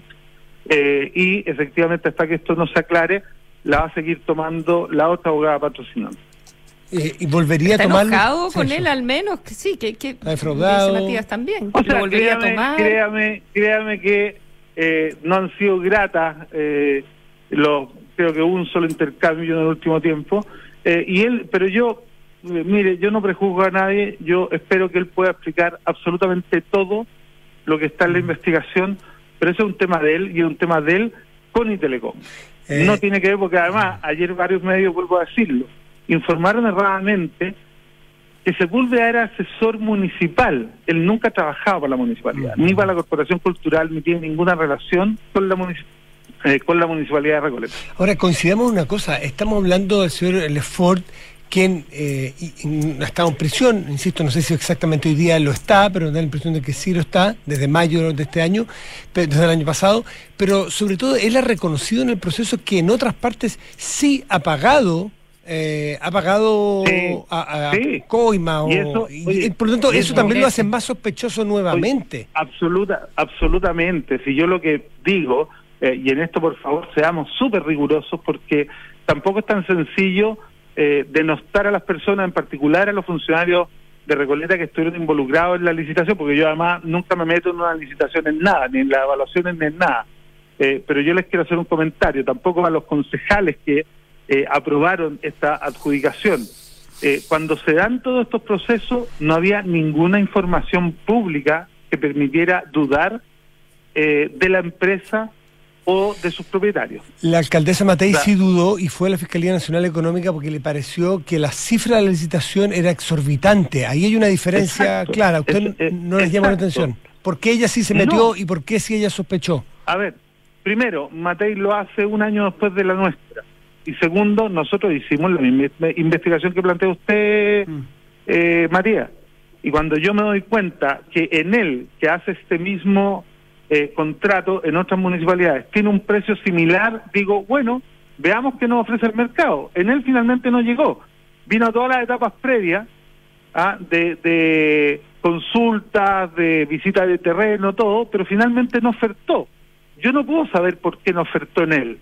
eh, y efectivamente hasta que esto no se aclare, la va a seguir tomando la otra abogada patrocinando. Eh, ¿Y volvería ¿Está a tomar? enojado con él al menos? Que sí, que, que ¿ha defraudado? dice Matías también. O sea, ¿lo volvería créame, a tomar? Créame, créame que Eh, no han sido gratas, eh, los, creo que hubo un solo intercambio en el último tiempo, eh, y él, pero yo, eh, mire, yo no prejuzgo a nadie, yo espero que él pueda explicar absolutamente todo lo que está en la investigación, pero ese es un tema de él, y es un tema de él con Itelecom. Eh. No tiene que ver, porque además, ayer varios medios, vuelvo a decirlo, informaron erradamente que Sepúlveda era asesor municipal. Él nunca ha trabajado para la municipalidad, uh-huh. ni para la Corporación Cultural, ni tiene ninguna relación con la municip- eh, con la municipalidad de Recoleta. Ahora, coincidamos una cosa, estamos hablando del señor Lefort, quien eh, ha estado en prisión, insisto, no sé si exactamente hoy día lo está, pero da la impresión de que sí lo está, desde mayo de este año, desde el año pasado, pero sobre todo él ha reconocido en el proceso que en otras partes sí ha pagado Eh, ha pagado sí, a, a sí. coima o, y eso, y, oye, por lo tanto eso eso también lo hace más sospechoso nuevamente. Oye, absoluta, absolutamente. Si yo lo que digo, eh, y en esto por favor seamos súper rigurosos, porque tampoco es tan sencillo eh, denostar a las personas, en particular a los funcionarios de Recoleta que estuvieron involucrados en la licitación, porque yo además nunca me meto en una licitación en nada, ni en las evaluaciones ni en nada. Eh, pero yo les quiero hacer un comentario, tampoco a los concejales que Eh, aprobaron esta adjudicación. Eh, cuando se dan todos estos procesos, no había ninguna información pública que permitiera dudar eh, de la empresa o de sus propietarios. La alcaldesa Matei, o sea, sí dudó y fue a la Fiscalía Nacional Económica porque le pareció que la cifra de la licitación era exorbitante. Ahí hay una diferencia exacto, clara. ¿Usted es, es, no les llama la atención? ¿Por qué ella sí se metió no. y por qué sí ella sospechó? A ver, primero, Matei lo hace un año después de la nuestra. Y segundo, nosotros hicimos la misma investigación que plantea usted, mm. eh, Matías. Y cuando yo me doy cuenta que en él, que hace este mismo eh, contrato en otras municipalidades, tiene un precio similar, digo, bueno, veamos qué nos ofrece el mercado. En él finalmente no llegó. Vino a todas las etapas previas ¿ah? de, de consultas, de visitas de terreno, todo, pero finalmente no ofertó. Yo no puedo saber por qué no ofertó en él.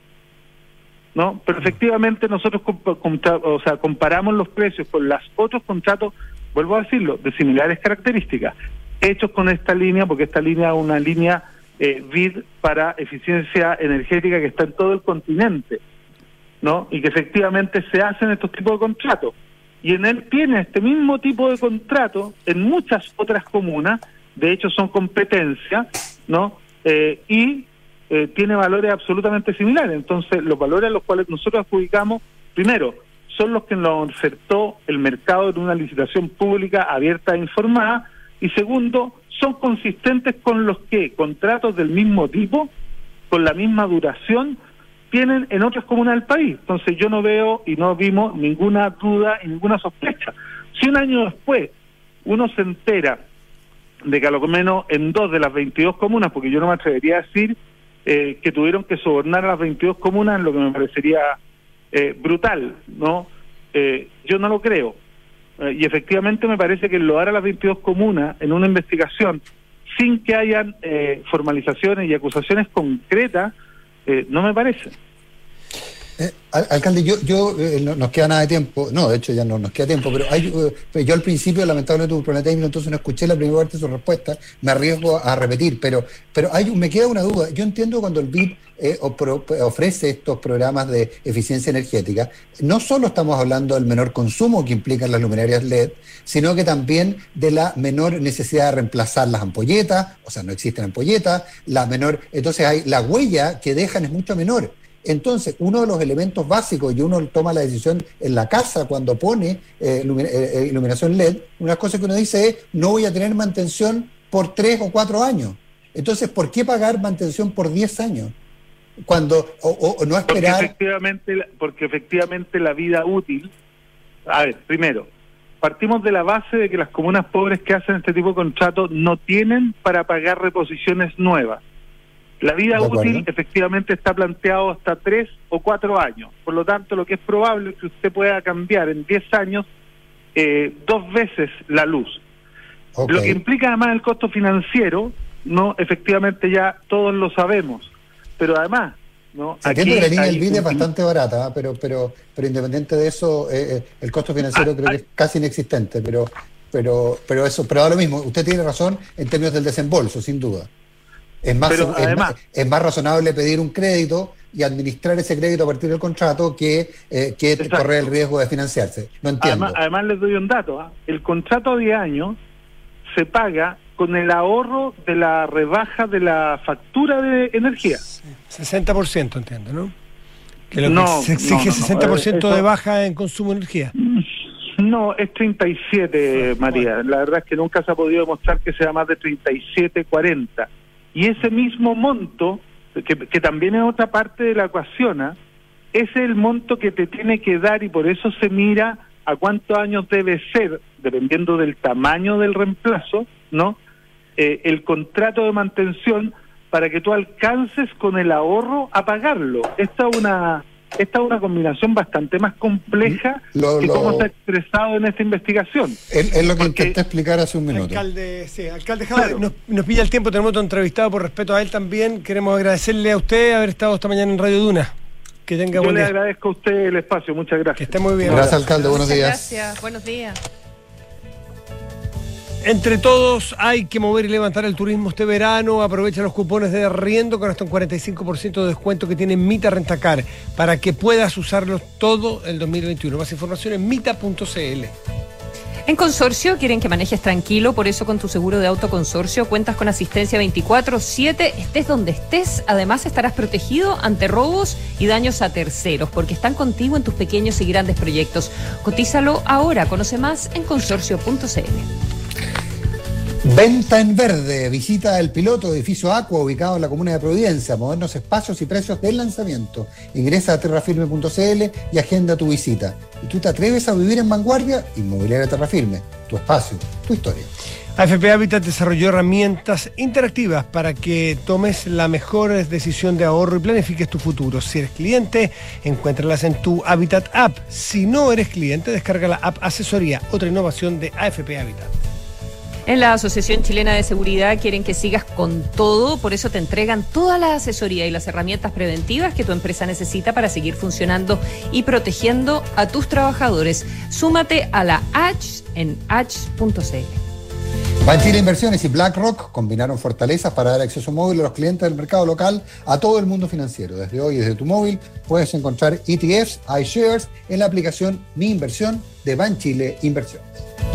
¿No? Pero efectivamente nosotros comp- comp- o sea, comparamos los precios con los otros contratos, vuelvo a decirlo, de similares características, hechos con esta línea, porque esta línea es una línea eh, V I D para eficiencia energética que está en todo el continente, ¿no? Y que efectivamente se hacen estos tipos de contratos. Y en él tiene este mismo tipo de contrato en muchas otras comunas, de hecho son competencias, ¿no? Eh, y Eh, tiene valores absolutamente similares. Entonces, los valores a los cuales nosotros adjudicamos, primero, son los que nos ofertó el mercado en una licitación pública abierta e informada, y segundo, son consistentes con los que contratos del mismo tipo, con la misma duración, tienen en otras comunas del país. Entonces, yo no veo y no vimos ninguna duda y ninguna sospecha. Si un año después uno se entera de que a lo menos en dos de las veintidós comunas, porque yo no me atrevería a decir eh, que tuvieron que sobornar a las veintidós comunas, lo que me parecería eh, brutal, ¿no? Eh, yo no lo creo. Eh, y efectivamente me parece que enlodar a las veintidós comunas en una investigación sin que hayan eh, formalizaciones y acusaciones concretas, eh, no me parece. Eh, al, alcalde, yo, yo eh, no nos queda nada de tiempo, no, de hecho ya no nos queda tiempo, pero hay, eh, yo al principio lamentablemente tuve un problema técnico, entonces no escuché la primera parte de su respuesta, me arriesgo a repetir, pero pero hay me queda una duda. Yo entiendo cuando el B I D eh, ofrece estos programas de eficiencia energética, no solo estamos hablando del menor consumo que implican las luminarias L E D, sino que también de la menor necesidad de reemplazar las ampolletas, o sea, no existen ampolletas, la menor, entonces hay la huella que dejan es mucho menor. Entonces, uno de los elementos básicos, y uno toma la decisión en la casa cuando pone eh, ilumina, eh, iluminación L E D, una cosa que uno dice es, no voy a tener mantención por tres o cuatro años. Entonces, ¿por qué pagar mantención por diez años? Cuando, o, o, o no esperar... Porque efectivamente, porque efectivamente la vida útil... A ver, primero, partimos de la base de que las comunas pobres que hacen este tipo de contratos no tienen para pagar reposiciones nuevas. La vida útil efectivamente está planteado hasta tres o cuatro años. Por lo tanto, lo que es probable es que usted pueda cambiar en diez años eh, dos veces la luz. Okay. Lo que implica además el costo financiero, no, efectivamente ya todos lo sabemos. Pero además, ¿no? Entiendo que la línea del B I D es bastante barata, ¿eh? pero pero pero independiente de eso, eh, el costo financiero ah, creo ah, que es casi inexistente. Pero pero pero eso, pero ahora mismo, usted tiene razón en términos del desembolso, sin duda. Es más, Pero es, además, más, es más razonable pedir un crédito y administrar ese crédito a partir del contrato que, eh, que correr el riesgo de financiarse. No entiendo. Además, además les doy un dato. ¿eh? El contrato de años se paga con el ahorro de la rebaja de la factura de energía. sesenta por ciento entiendo, ¿no? Que lo no, que se exige no, no, sesenta por ciento eso, de baja en consumo de energía. No, es treinta y siete, María. La verdad es que nunca se ha podido demostrar que sea más de treinta y siete, cuarenta. Y ese mismo monto, que, que también es otra parte de la ecuación, ¿eh? es el monto que te tiene que dar y por eso se mira a cuántos años debe ser, dependiendo del tamaño del reemplazo, ¿no? Eh, el contrato de mantención para que tú alcances con el ahorro a pagarlo. Esta es una... Esta es una combinación bastante más compleja lo, que lo, cómo se ha expresado en esta investigación. Es, es lo que Porque, intenté explicar hace un minuto. Alcalde, sí, alcalde Jaude, claro. nos, nos pilla el tiempo, tenemos otro entrevistado por respeto a él también. Queremos agradecerle a usted haber estado esta mañana en Radio Duna. Que tenga Yo buen le día. agradezco a usted el espacio, muchas gracias. Que esté muy bien. Gracias, alcalde, buenos Muchas días. Gracias, buenos días. Entre todos hay que mover y levantar el turismo este verano. Aprovecha los cupones de arriendo con hasta un cuarenta y cinco por ciento de descuento que tiene Mita Rentacar para que puedas usarlos todo el dos mil veintiuno. Más información en mita punto c l. En Consorcio quieren que manejes tranquilo, por eso con tu seguro de auto Consorcio cuentas con asistencia veinticuatro siete, estés donde estés. Además estarás protegido ante robos y daños a terceros, porque están contigo en tus pequeños y grandes proyectos. Cotízalo ahora, conoce más en consorcio punto c l. Venta en verde, visita el piloto edificio Aqua ubicado en la comuna de Providencia, modernos espacios y precios del lanzamiento. Ingresa a terrafirme punto c l y agenda tu visita. ¿Y tú te atreves a vivir en vanguardia? Inmobiliaria Terrafirme, tu espacio, tu historia. A F P Habitat desarrolló herramientas interactivas para que tomes la mejor decisión de ahorro y planifiques tu futuro. Si eres cliente, encuéntralas en tu Habitat App. Si no eres cliente, descarga la app Asesoría, otra innovación de A F P Habitat. En la Asociación Chilena de Seguridad quieren que sigas con todo, por eso te entregan toda la asesoría y las herramientas preventivas que tu empresa necesita para seguir funcionando y protegiendo a tus trabajadores. Súmate a la H en H punto c l. Banchile Inversiones y BlackRock combinaron fortalezas para dar acceso móvil a los clientes del mercado local a todo el mundo financiero. Desde hoy, desde tu móvil, puedes encontrar E T Fs, iShares en la aplicación Mi Inversión de Banchile Inversiones.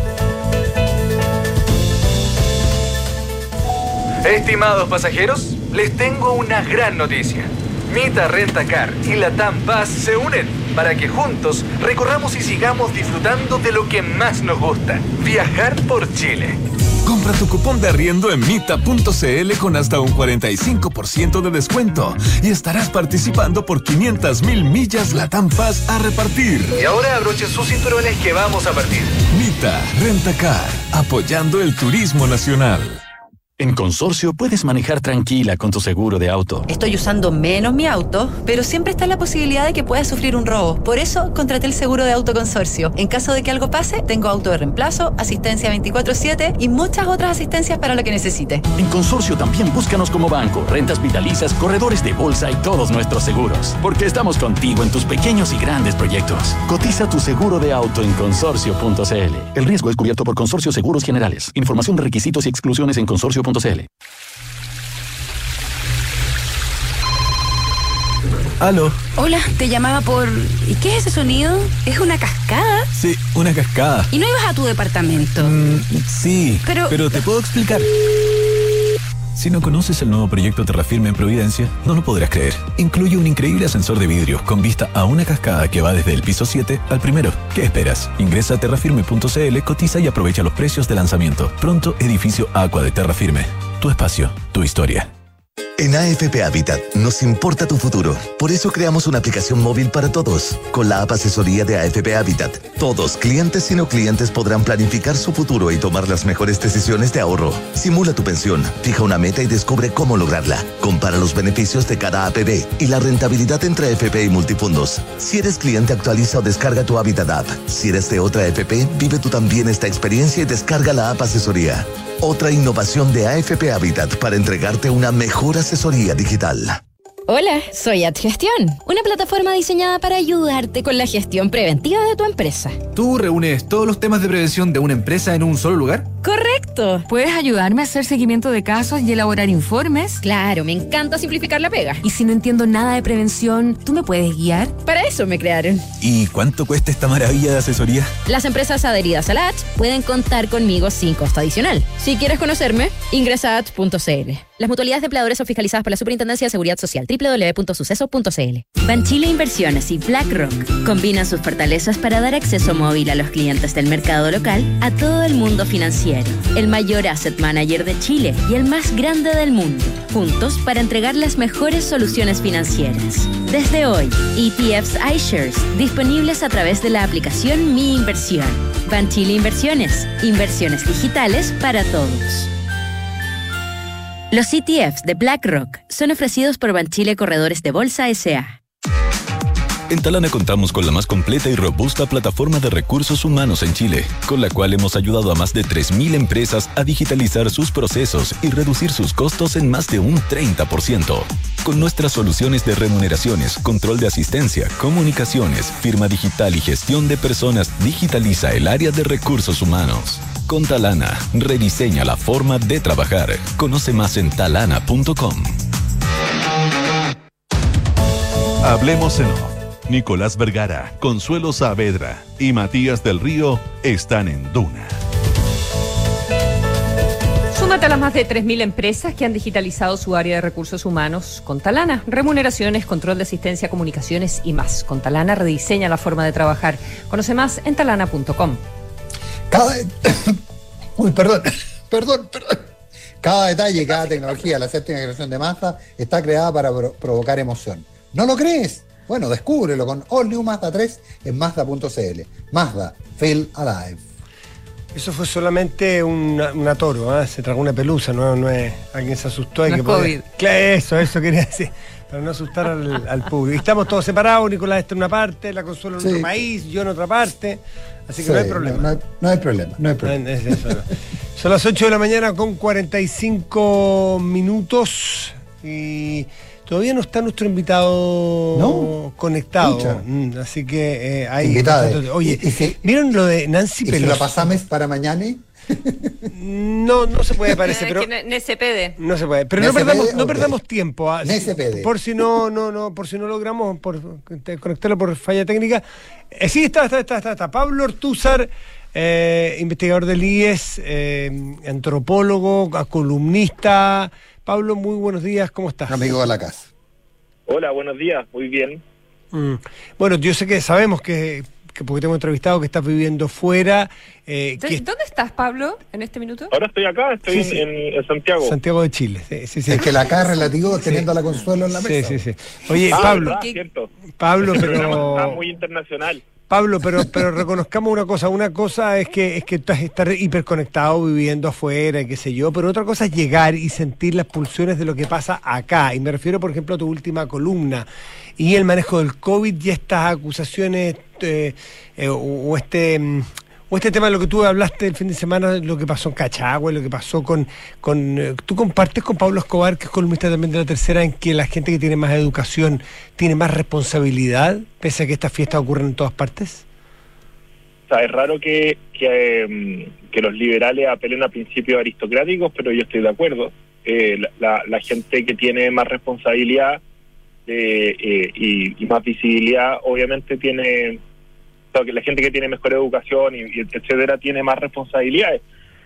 Estimados pasajeros, les tengo una gran noticia. Mita Rentacar y Latam Bus se unen para que juntos recorramos y sigamos disfrutando de lo que más nos gusta, viajar por Chile. Compra tu cupón de arriendo en mita punto cl con hasta un cuarenta y cinco por ciento de descuento y estarás participando por quinientas mil millas Latam Pass a repartir. Y ahora abrochen sus cinturones que vamos a partir. Mita Rentacar, apoyando el turismo nacional. En Consorcio puedes manejar tranquila con tu seguro de auto. Estoy usando menos mi auto, pero siempre está la posibilidad de que pueda sufrir un robo. Por eso contraté el seguro de auto Consorcio. En caso de que algo pase, tengo auto de reemplazo, asistencia veinticuatro siete y muchas otras asistencias para lo que necesite. En Consorcio también búscanos como banco, rentas vitalizas, corredores de bolsa y todos nuestros seguros. Porque estamos contigo en tus pequeños y grandes proyectos. Cotiza tu seguro de auto en consorcio punto cl. El riesgo es cubierto por Consorcio Seguros Generales. Información de requisitos y exclusiones en consorcio punto cl. Aló. Hola, te llamaba por... ¿Y qué es ese sonido? ¿Es una cascada? Sí, una cascada. ¿Y no ibas a tu departamento? Mm, sí, pero... pero te puedo explicar. Si no conoces el nuevo proyecto Terrafirme en Providencia, no lo podrás creer. Incluye un increíble ascensor de vidrio con vista a una cascada que va desde el piso siete al primero. ¿Qué esperas? Ingresa a terrafirme punto cl, cotiza y aprovecha los precios de lanzamiento. Pronto, edificio Aqua de Terrafirme. Tu espacio, tu historia. En A F P Habitat nos importa tu futuro. Por eso creamos una aplicación móvil para todos. Con la app Asesoría de A F P Habitat, todos, clientes y no clientes, podrán planificar su futuro y tomar las mejores decisiones de ahorro. Simula tu pensión, fija una meta y descubre cómo lograrla. Compara los beneficios de cada A P B y la rentabilidad entre A F P y multifondos. Si eres cliente, actualiza o descarga tu Habitat app. Si eres de otra A F P, vive tú también esta experiencia y descarga la app Asesoría. Otra innovación de A F P Habitat para entregarte una mejor asesoría digital. Hola, soy AdGestión, una plataforma diseñada para ayudarte con la gestión preventiva de tu empresa. ¿Tú reúnes todos los temas de prevención de una empresa en un solo lugar? ¡Correcto! ¿Puedes ayudarme a hacer seguimiento de casos y elaborar informes? Claro, me encanta simplificar la pega. Y si no entiendo nada de prevención, ¿tú me puedes guiar? Para eso me crearon. ¿Y cuánto cuesta esta maravilla de asesoría? Las empresas adheridas a la H pueden contar conmigo sin costo adicional. Si quieres conocerme, ingresa a H punto cl. Las mutualidades de empleadores son fiscalizadas por la Superintendencia de Seguridad Social, doble u doble u doble u punto suceso punto cl. Banchile Inversiones y BlackRock combinan sus fortalezas para dar acceso móvil a los clientes del mercado local a todo el mundo financiero. El mayor asset manager de Chile y el más grande del mundo. Juntos para entregar las mejores soluciones financieras. Desde hoy, E T Fs iShares disponibles a través de la aplicación Mi Inversión. Banchile Inversiones, inversiones digitales para todos. Los E T Fs de BlackRock son ofrecidos por Banchile Corredores de Bolsa S A En Talana contamos con la más completa y robusta plataforma de recursos humanos en Chile, con la cual hemos ayudado a más de tres mil empresas a digitalizar sus procesos y reducir sus costos en más de un treinta por ciento. Con nuestras soluciones de remuneraciones, control de asistencia, comunicaciones, firma digital y gestión de personas, digitaliza el área de recursos humanos. Con Talana, rediseña la forma de trabajar. Conoce más en talana punto com. Hablemos en off. Nicolás Vergara, Consuelo Saavedra y Matías del Río están en Duna. Súmate a las más de tres mil empresas que han digitalizado su área de recursos humanos con Talana. Remuneraciones, control de asistencia, comunicaciones y más. Con Talana rediseña la forma de trabajar. Conoce más en talana punto com. Cada... Uy, perdón, perdón, perdón. Cada detalle, cada tecnología, la séptima generación de Mazda está creada para pro- provocar emoción. ¿No lo crees? Bueno, descúbrelo con All New Mazda tres en mazda punto cl. Mazda, feel alive. Eso fue solamente una, una toro, ¿eh? Se tragó una pelusa, no, no es. Alguien se asustó y no que COVID. Podía, claro, eso, eso quería decir. Para no asustar al, al público. Y estamos todos separados, Nicolás está en una parte, la Consuelo en sí. otro país, yo en otra parte. Así que sí, no hay problema. No, no, hay, no hay problema, no hay problema. No, es eso, no. Son las ocho de la mañana con cuarenta y cinco minutos y todavía no está nuestro invitado ¿No? conectado. Mm, así que eh, hay. Invitado. Oye, ¿Y, y si, ¿vieron lo de Nancy Pelosi? ¿Y si lo pasamos para mañana? No, no se puede, parece, pero no se puede. No se puede, pero no perdamos, no perdamos tiempo. ¿Ah? Por si no, no, no, por si no logramos por conectarlo por falla técnica. Eh, sí, está, está, está, está, está. Pablo Ortúzar, eh, investigador del I E S, eh, antropólogo, columnista. Pablo, muy buenos días, ¿cómo estás? Amigo de la casa. Hola, buenos días, muy bien. Mm. Bueno, yo sé que sabemos que que porque tengo entrevistado que estás viviendo fuera. Eh, que ¿Dónde estás, Pablo, en este minuto? Ahora estoy acá, estoy sí, sí. En, en Santiago. Santiago de Chile, sí, sí, sí. Es que la acá es relativo teniendo a la Consuelo en la mesa. Sí, sí, sí. Oye, ah, Pablo. verdad, cierto. Pablo, Este pero... está muy internacional. Pablo, pero pero reconozcamos una cosa. Una cosa es que es que estás estar hiperconectado viviendo afuera, y qué sé yo, pero otra cosa es llegar y sentir las pulsiones de lo que pasa acá. Y me refiero, por ejemplo, a tu última columna y el manejo del COVID y estas acusaciones eh, eh, o, o este... O este tema de lo que tú hablaste el fin de semana, lo que pasó en Cachagua, lo que pasó con... con eh, tú compartes con Pablo Escobar, que es columnista también de La Tercera, en que la gente que tiene más educación tiene más responsabilidad, pese a que estas fiestas ocurren en todas partes. O sea, es raro que, que, eh, que los liberales apelen a principios aristocráticos, pero yo estoy de acuerdo. Eh, la, la, la gente que tiene más responsabilidad eh, eh, y, y más visibilidad, obviamente tiene... O sea, que la gente que tiene mejor educación y, y etcétera tiene más responsabilidades.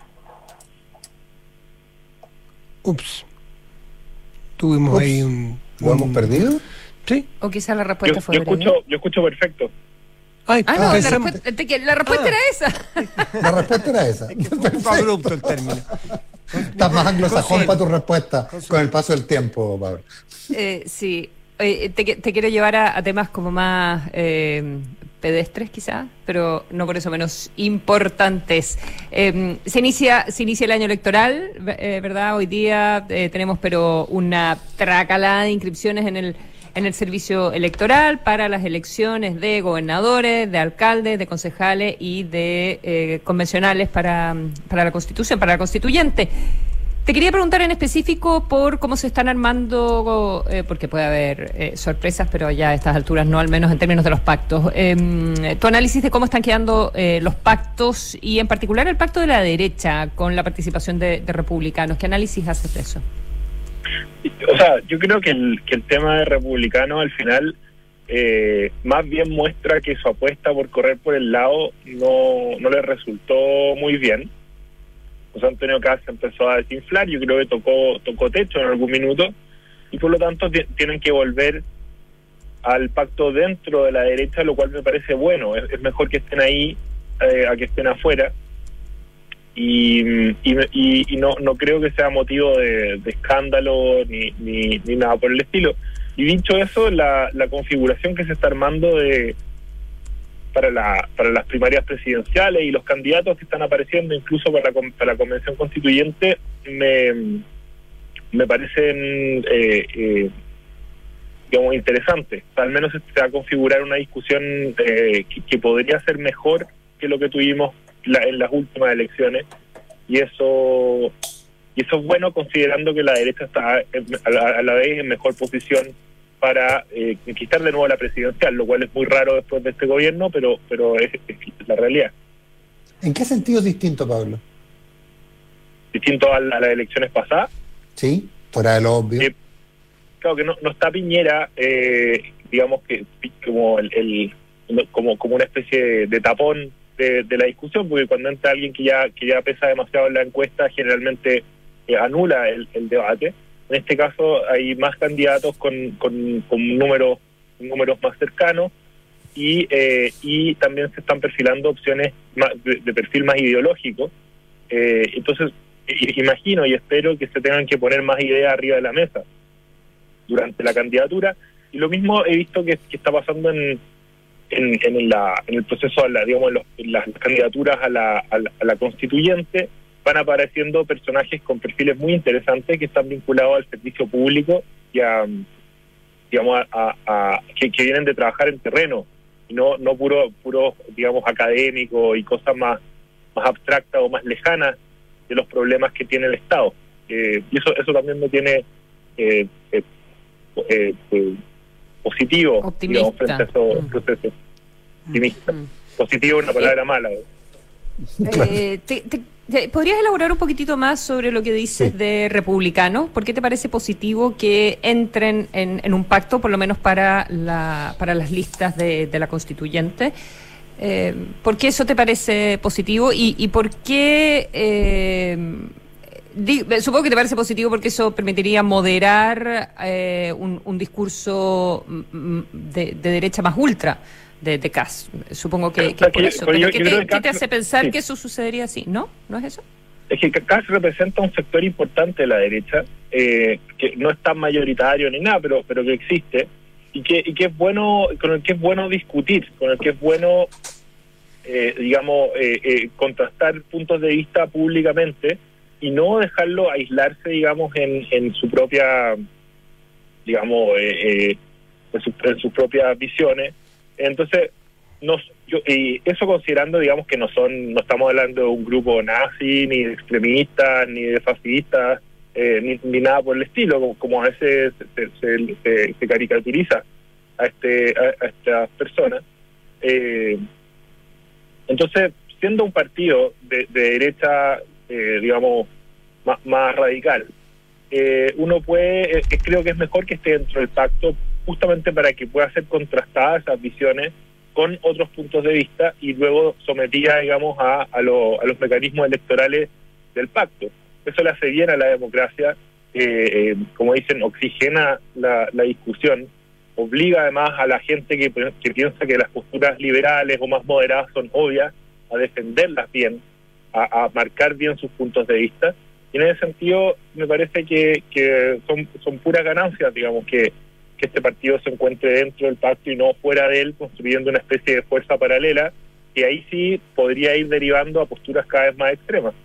Ups. Tuvimos Ups. ahí un... ¿Lo un... hemos perdido? Sí. O quizás la respuesta Yo, fue yo breve. escucho, yo escucho perfecto. Ay, Ah, no, la pensamos- respuesta, te- que la respuesta Ah. era esa. La respuesta era esa. Fue un poco abrupto el término. Estás más anglosajón Consuelo. para tu respuesta con el paso del tiempo, Pablo. Eh, sí, Eh, te, te quiero llevar a, a temas como más eh, pedestres quizás, pero no por eso menos importantes. Eh, se inicia se inicia el año electoral, eh, ¿verdad? Hoy día eh, tenemos pero una tracalada de inscripciones en el en el servicio electoral para las elecciones de gobernadores, de alcaldes, de concejales y de eh, convencionales para, para la Constitución, para la constituyente. Te quería preguntar en específico por cómo se están armando, eh, porque puede haber eh, sorpresas, pero ya a estas alturas no, al menos en términos de los pactos. Eh, tu análisis de cómo están quedando eh, los pactos y en particular el pacto de la derecha con la participación de, de republicanos. ¿Qué análisis haces de eso? O sea, yo creo que el, que el tema de republicano al final eh, más bien muestra que su apuesta por correr por el lado no, no le resultó muy bien. José Antonio Kast empezó a desinflar, yo creo que tocó tocó techo en algún minuto, y por lo tanto t- tienen que volver al pacto dentro de la derecha, lo cual me parece bueno. Es, es mejor que estén ahí eh, a que estén afuera, y, y, y, y no no creo que sea motivo de, de escándalo ni, ni, ni nada por el estilo. Y dicho eso, la, la configuración que se está armando de para la para las primarias presidenciales y los candidatos que están apareciendo incluso para la, para la convención constituyente me me parecen eh, eh, digamos interesantes. O sea, al menos se va a configurar una discusión eh, que, que podría ser mejor que lo que tuvimos la, en las últimas elecciones, y eso y eso es bueno considerando que la derecha está en, a, la, a la vez en mejor posición para eh, conquistar de nuevo la presidencial, lo cual es muy raro después de este gobierno, pero pero es, es la realidad. ¿En qué sentido es distinto, Pablo? Distinto a, la, a las elecciones pasadas. Sí, fuera de lo obvio. Eh, claro que no, no está Piñera, eh, digamos que como el, el como como una especie de, de tapón de, de la discusión, porque cuando entra alguien que ya que ya pesa demasiado en la encuesta, generalmente eh, anula el, el debate. En este caso hay más candidatos con, con, con números números más cercanos y eh, y también se están perfilando opciones más de, de perfil más ideológico. Eh, entonces, i- imagino y espero que se tengan que poner más ideas arriba de la mesa durante la candidatura. Y lo mismo he visto que, que está pasando en en, en, la, en el proceso, la, digamos, en, los, en las candidaturas a la, a la, a la constituyente. Van apareciendo personajes con perfiles muy interesantes que están vinculados al servicio público y a, digamos, a, a, a que, que vienen de trabajar en terreno, y no no puro puro digamos académico y cosas más más abstractas o más lejanas de los problemas que tiene el Estado. Eh, y eso eso también me tiene eh, eh, eh, eh, positivo, Optimista. digamos, frente a esos procesos. Optimista. Positivo es una palabra mala. Eh, te, te, te- ¿Podrías elaborar un poquitito más sobre lo que dices Sí. de republicanos? ¿Por qué te parece positivo que entren en, en un pacto, por lo menos para la para las listas de, de la constituyente? Eh, ¿Por qué eso te parece positivo y, y por qué eh, di, supongo que te parece positivo porque eso permitiría moderar eh, un, un discurso de, de derecha más ultra de, de Kast. Supongo que, que por eso. Pero yo, ¿qué, yo te, ¿qué te hace pensar sí. que eso sucedería así? ¿No? ¿No es eso? Es que Kast representa un sector importante de la derecha, eh, que no es tan mayoritario ni nada, pero pero que existe y que y que es bueno, con el que es bueno discutir, con el que es bueno, eh, digamos, eh, eh, contrastar puntos de vista públicamente y no dejarlo aislarse, digamos, en, en su propia, digamos, eh, eh, en, su, en sus propias visiones. Entonces, nos, yo, y eso considerando, digamos, que no son, no estamos hablando de un grupo nazi, ni de extremistas, ni de fascistas, eh, ni, ni nada por el estilo, como, como a veces se, se, se, se caricaturiza a este a, a estas personas. Eh, entonces, siendo un partido de, de derecha, eh, digamos, más, más radical, eh, uno puede, eh, creo que es mejor que esté dentro del pacto, justamente para que pueda ser contrastadas esas visiones con otros puntos de vista y luego sometida, digamos, a, a, lo, a los mecanismos electorales del pacto. Eso le hace bien a la democracia, eh, eh, como dicen, oxigena la, la discusión, obliga además a la gente que, que piensa que las posturas liberales o más moderadas son obvias, a defenderlas bien, a, a marcar bien sus puntos de vista. Y en ese sentido, me parece que, que son, son puras ganancias, digamos, que que este partido se encuentre dentro del pacto y no fuera de él, construyendo una especie de fuerza paralela, que ahí sí podría ir derivando a posturas cada vez más extremas.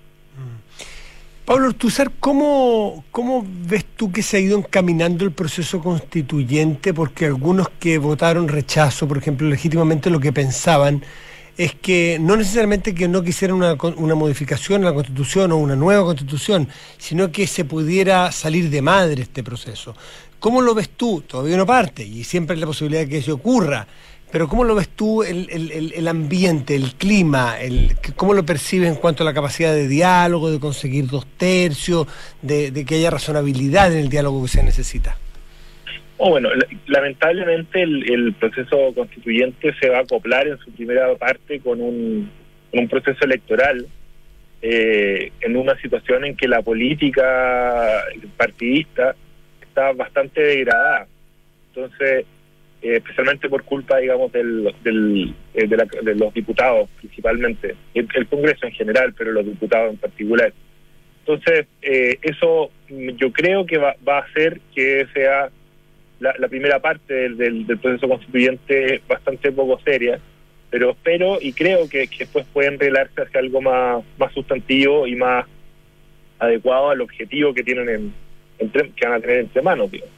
Pablo Ortúzar, ¿cómo, ¿cómo ves tú que se ha ido encaminando el proceso constituyente? Porque algunos que votaron rechazo, por ejemplo, legítimamente lo que pensaban es que no necesariamente que no quisieran una, una modificación a la Constitución o una nueva Constitución, sino que se pudiera salir de madre este proceso. ¿Cómo lo ves tú? Todavía no parte, y siempre hay la posibilidad de que eso ocurra, pero ¿cómo lo ves tú el, el, el ambiente, el clima, el, cómo lo percibes en cuanto a la capacidad de diálogo, de conseguir dos tercios, de, de que haya razonabilidad en el diálogo que se necesita? Oh, bueno, lamentablemente el, el proceso constituyente se va a acoplar en su primera parte con un, con un proceso electoral, eh, en una situación en que la política partidista está bastante degradada. Entonces, eh, especialmente por culpa, digamos, del, del, eh, de, la, de los diputados principalmente, el, el Congreso en general, pero los diputados en particular. Entonces, eh, eso yo creo que va, va a hacer que sea la, la primera parte del, del, del proceso constituyente bastante poco seria, pero espero y creo que, que después pueden revelarse hacia algo más, más sustantivo y más adecuado al objetivo que tienen en, entre, que van a tener entre manos, tío.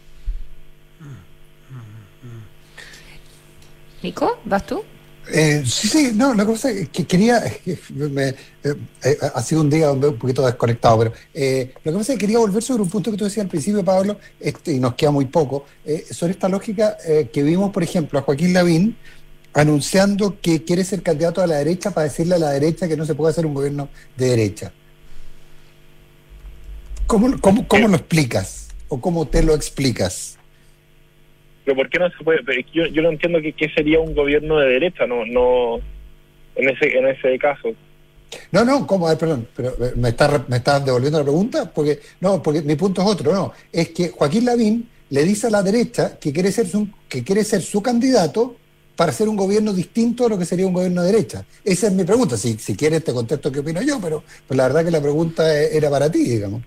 Nico, ¿vas tú? Eh, sí, sí, no, la cosa es que quería, eh, me, eh, eh, ha sido un día un poquito desconectado, pero eh, lo que pasa es que quería volver sobre un punto que tú decías al principio, Pablo, este, y nos queda muy poco, eh, sobre esta lógica eh, que vimos, por ejemplo, a Joaquín Lavín anunciando que quiere ser candidato a la derecha para decirle a la derecha que no se puede hacer un gobierno de derecha. ¿Cómo, cómo, cómo lo explicas? ¿O cómo te lo explicas? Pero ¿por qué no se puede? Yo, yo no entiendo que, que sería un gobierno de derecha, no, no, en ese, en ese caso. No, no, ¿cómo? Ay, perdón, pero me está, me está devolviendo la pregunta, porque no, porque mi punto es otro, no, es que Joaquín Lavín le dice a la derecha que quiere ser su, que quiere ser su candidato para hacer un gobierno distinto a lo que sería un gobierno de derecha. Esa es mi pregunta. Si, si quieres te contesto qué opino yo, pero, pero la verdad que la pregunta era para ti, digamos.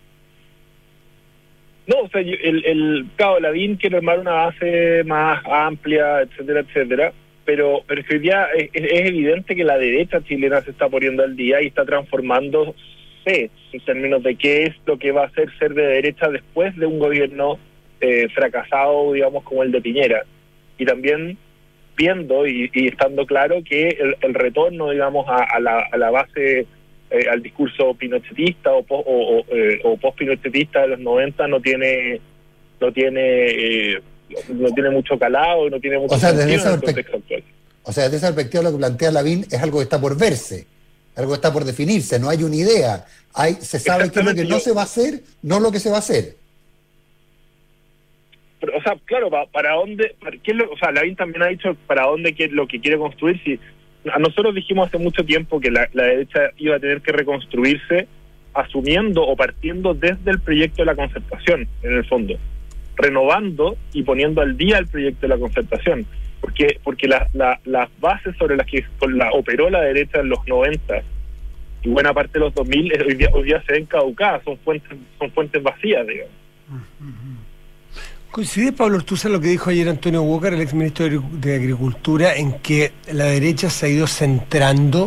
No, o sea, el, el claro, Lavín quiere armar una base más amplia, etcétera, etcétera, pero, pero hoy día es, es evidente que la derecha chilena se está poniendo al día y está transformándose en términos de qué es lo que va a hacer ser de derecha después de un gobierno eh, fracasado, digamos, como el de Piñera. Y también viendo y, y estando claro que el, el retorno, digamos, a, a, la, a la base... Eh, al discurso pinochetista o, po, o, o, eh, o post-pinochetista de los noventa no tiene no tiene eh, no tiene mucho calado, no tiene mucho o sea, sentido desde en el contexto actual. O sea, desde esa perspectiva lo que plantea Lavín es algo que está por verse, algo que está por definirse, no hay una idea, hay se sabe qué es lo que no se va a hacer, no lo que se va a hacer. Pero, o sea, claro, para, para dónde, para, ¿qué es lo, o sea, Lavín también ha dicho para dónde qué es lo que quiere construir. Si a nosotros dijimos hace mucho tiempo que la, la derecha iba a tener que reconstruirse asumiendo o partiendo desde el proyecto de la concertación, en el fondo, renovando y poniendo al día el proyecto de la concertación, porque porque la, la, las bases sobre las que con la operó la derecha en los noventa y buena parte de los dos mil hoy día, hoy día se ven caducadas, son fuentes son fuentes vacías, digamos. ¿Coincide, Pablo Ortúzar, lo que dijo ayer Antonio Walker, el exministro de Agricultura, en que la derecha se ha ido centrando?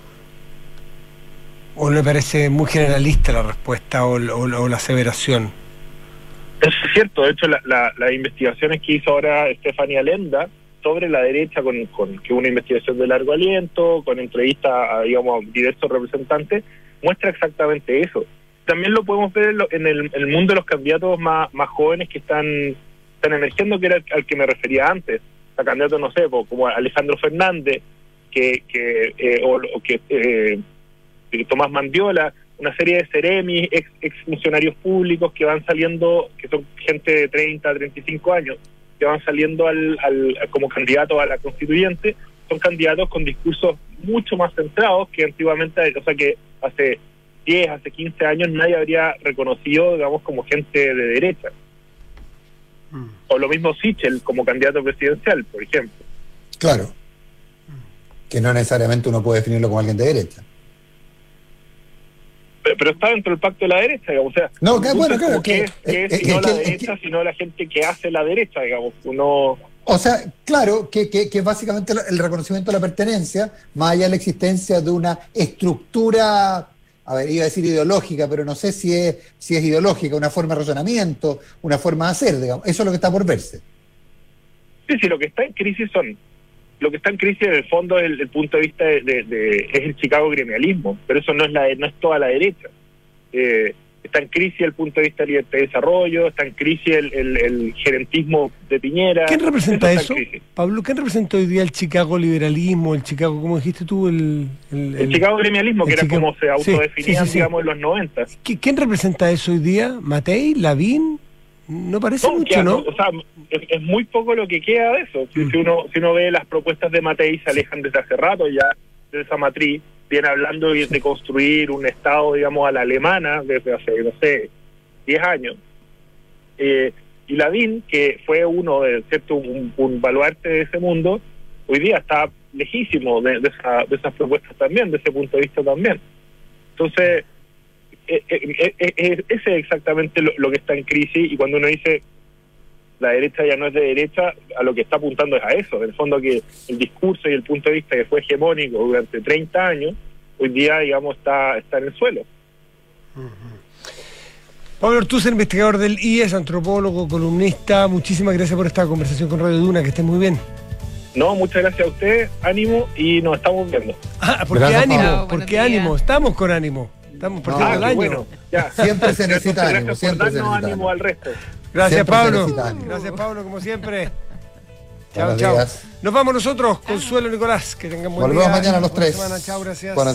¿O le parece muy generalista la respuesta o, o, o la aseveración? Eso es cierto. De hecho, la, la, las investigaciones que hizo ahora Estefanía Lenda sobre la derecha, con, con que una investigación de largo aliento, con entrevistas a, digamos, a diversos representantes, muestra exactamente eso. También lo podemos ver en, lo, en, el, en el mundo de los candidatos más, más jóvenes que están, están emergiendo, que era al, al que me refería antes. A candidatos, no sé, como Alejandro Fernández, que, que eh, o, o que eh, Tomás Mandiola, una serie de seremis, ex, ex funcionarios públicos que van saliendo, que son gente de treinta, treinta y cinco años, que van saliendo al, al como candidatos a la constituyente. Son candidatos con discursos mucho más centrados que antiguamente, o sea que hace diez, hace quince años nadie habría reconocido, digamos, como gente de derecha. Mm. O lo mismo Sichel como candidato presidencial, por ejemplo. Claro. Que no necesariamente uno puede definirlo como alguien de derecha. Pero, pero está dentro del pacto de la derecha, digamos, o sea, no, que, bueno, claro, que, que, que eh, es, eh, si no eh, la que, derecha, que, sino la gente que hace la derecha, digamos, uno... O sea, claro, que, que, que básicamente el reconocimiento de la pertenencia, más allá de la existencia de una estructura, a ver, iba a decir ideológica, pero no sé si es, si es ideológica, una forma de razonamiento, una forma de hacer, digamos, eso es lo que está por verse. Sí, sí, lo que está en crisis son... Lo que está en crisis en el fondo es el, el punto de vista de, de, de es el Chicago gremialismo, pero eso no es la no es toda la derecha. Eh, está en crisis el punto de vista del de desarrollo, está en crisis el, el, el gerentismo de Piñera. ¿Quién representa eso, Pablo? ¿Quién representa hoy día el Chicago liberalismo, el Chicago, cómo dijiste tú? El, el, el, el Chicago gremialismo, que era Chicago, como se autodefinían, sí, sí, sí, digamos, en los noventa. ¿Quién representa eso hoy día? ¿Matei? ¿Lavín? No parece no, mucho, ya, ¿no? O sea, es, es muy poco lo que queda de eso. Si, mm. si uno si uno ve las propuestas de Matei, se alejan desde hace rato ya de esa matriz. Viene hablando de, de construir un Estado, digamos, a la alemana desde hace, no sé, diez años. Eh, y Lavín, que fue uno de, ¿cierto?, un, un baluarte de ese mundo, hoy día está lejísimo de, de, esa, de esas propuestas también, de ese punto de vista también. Entonces, eh, eh, eh, eh, ese es exactamente lo, lo que está en crisis, y cuando uno dice la derecha ya no es de derecha, a lo que está apuntando es a eso, en el fondo, que el discurso y el punto de vista que fue hegemónico durante treinta años, hoy día, digamos, está, está en el suelo. Uh-huh. Pablo Ortúzar, investigador del I E S, antropólogo, columnista, muchísimas gracias por esta conversación con Radio Duna, que estén muy bien. No, muchas gracias a usted, ánimo, y nos estamos viendo. Ah, ¿por qué ánimo? ¿Por qué ánimo? Estamos con ánimo. Estamos partiendo el ah, año. Bueno, ya. Siempre se necesita gracias ánimo. Por siempre darnos se necesita ánimo ánimo al resto. Gracias, siempre Pablo. Ánimo. Gracias, Pablo, como siempre. Chao, Buenos chao. días. Nos vamos nosotros, Consuelo, Nicolás. Que tengan buen Volvemos día. mañana a los tres. Chao, gracias. Buenos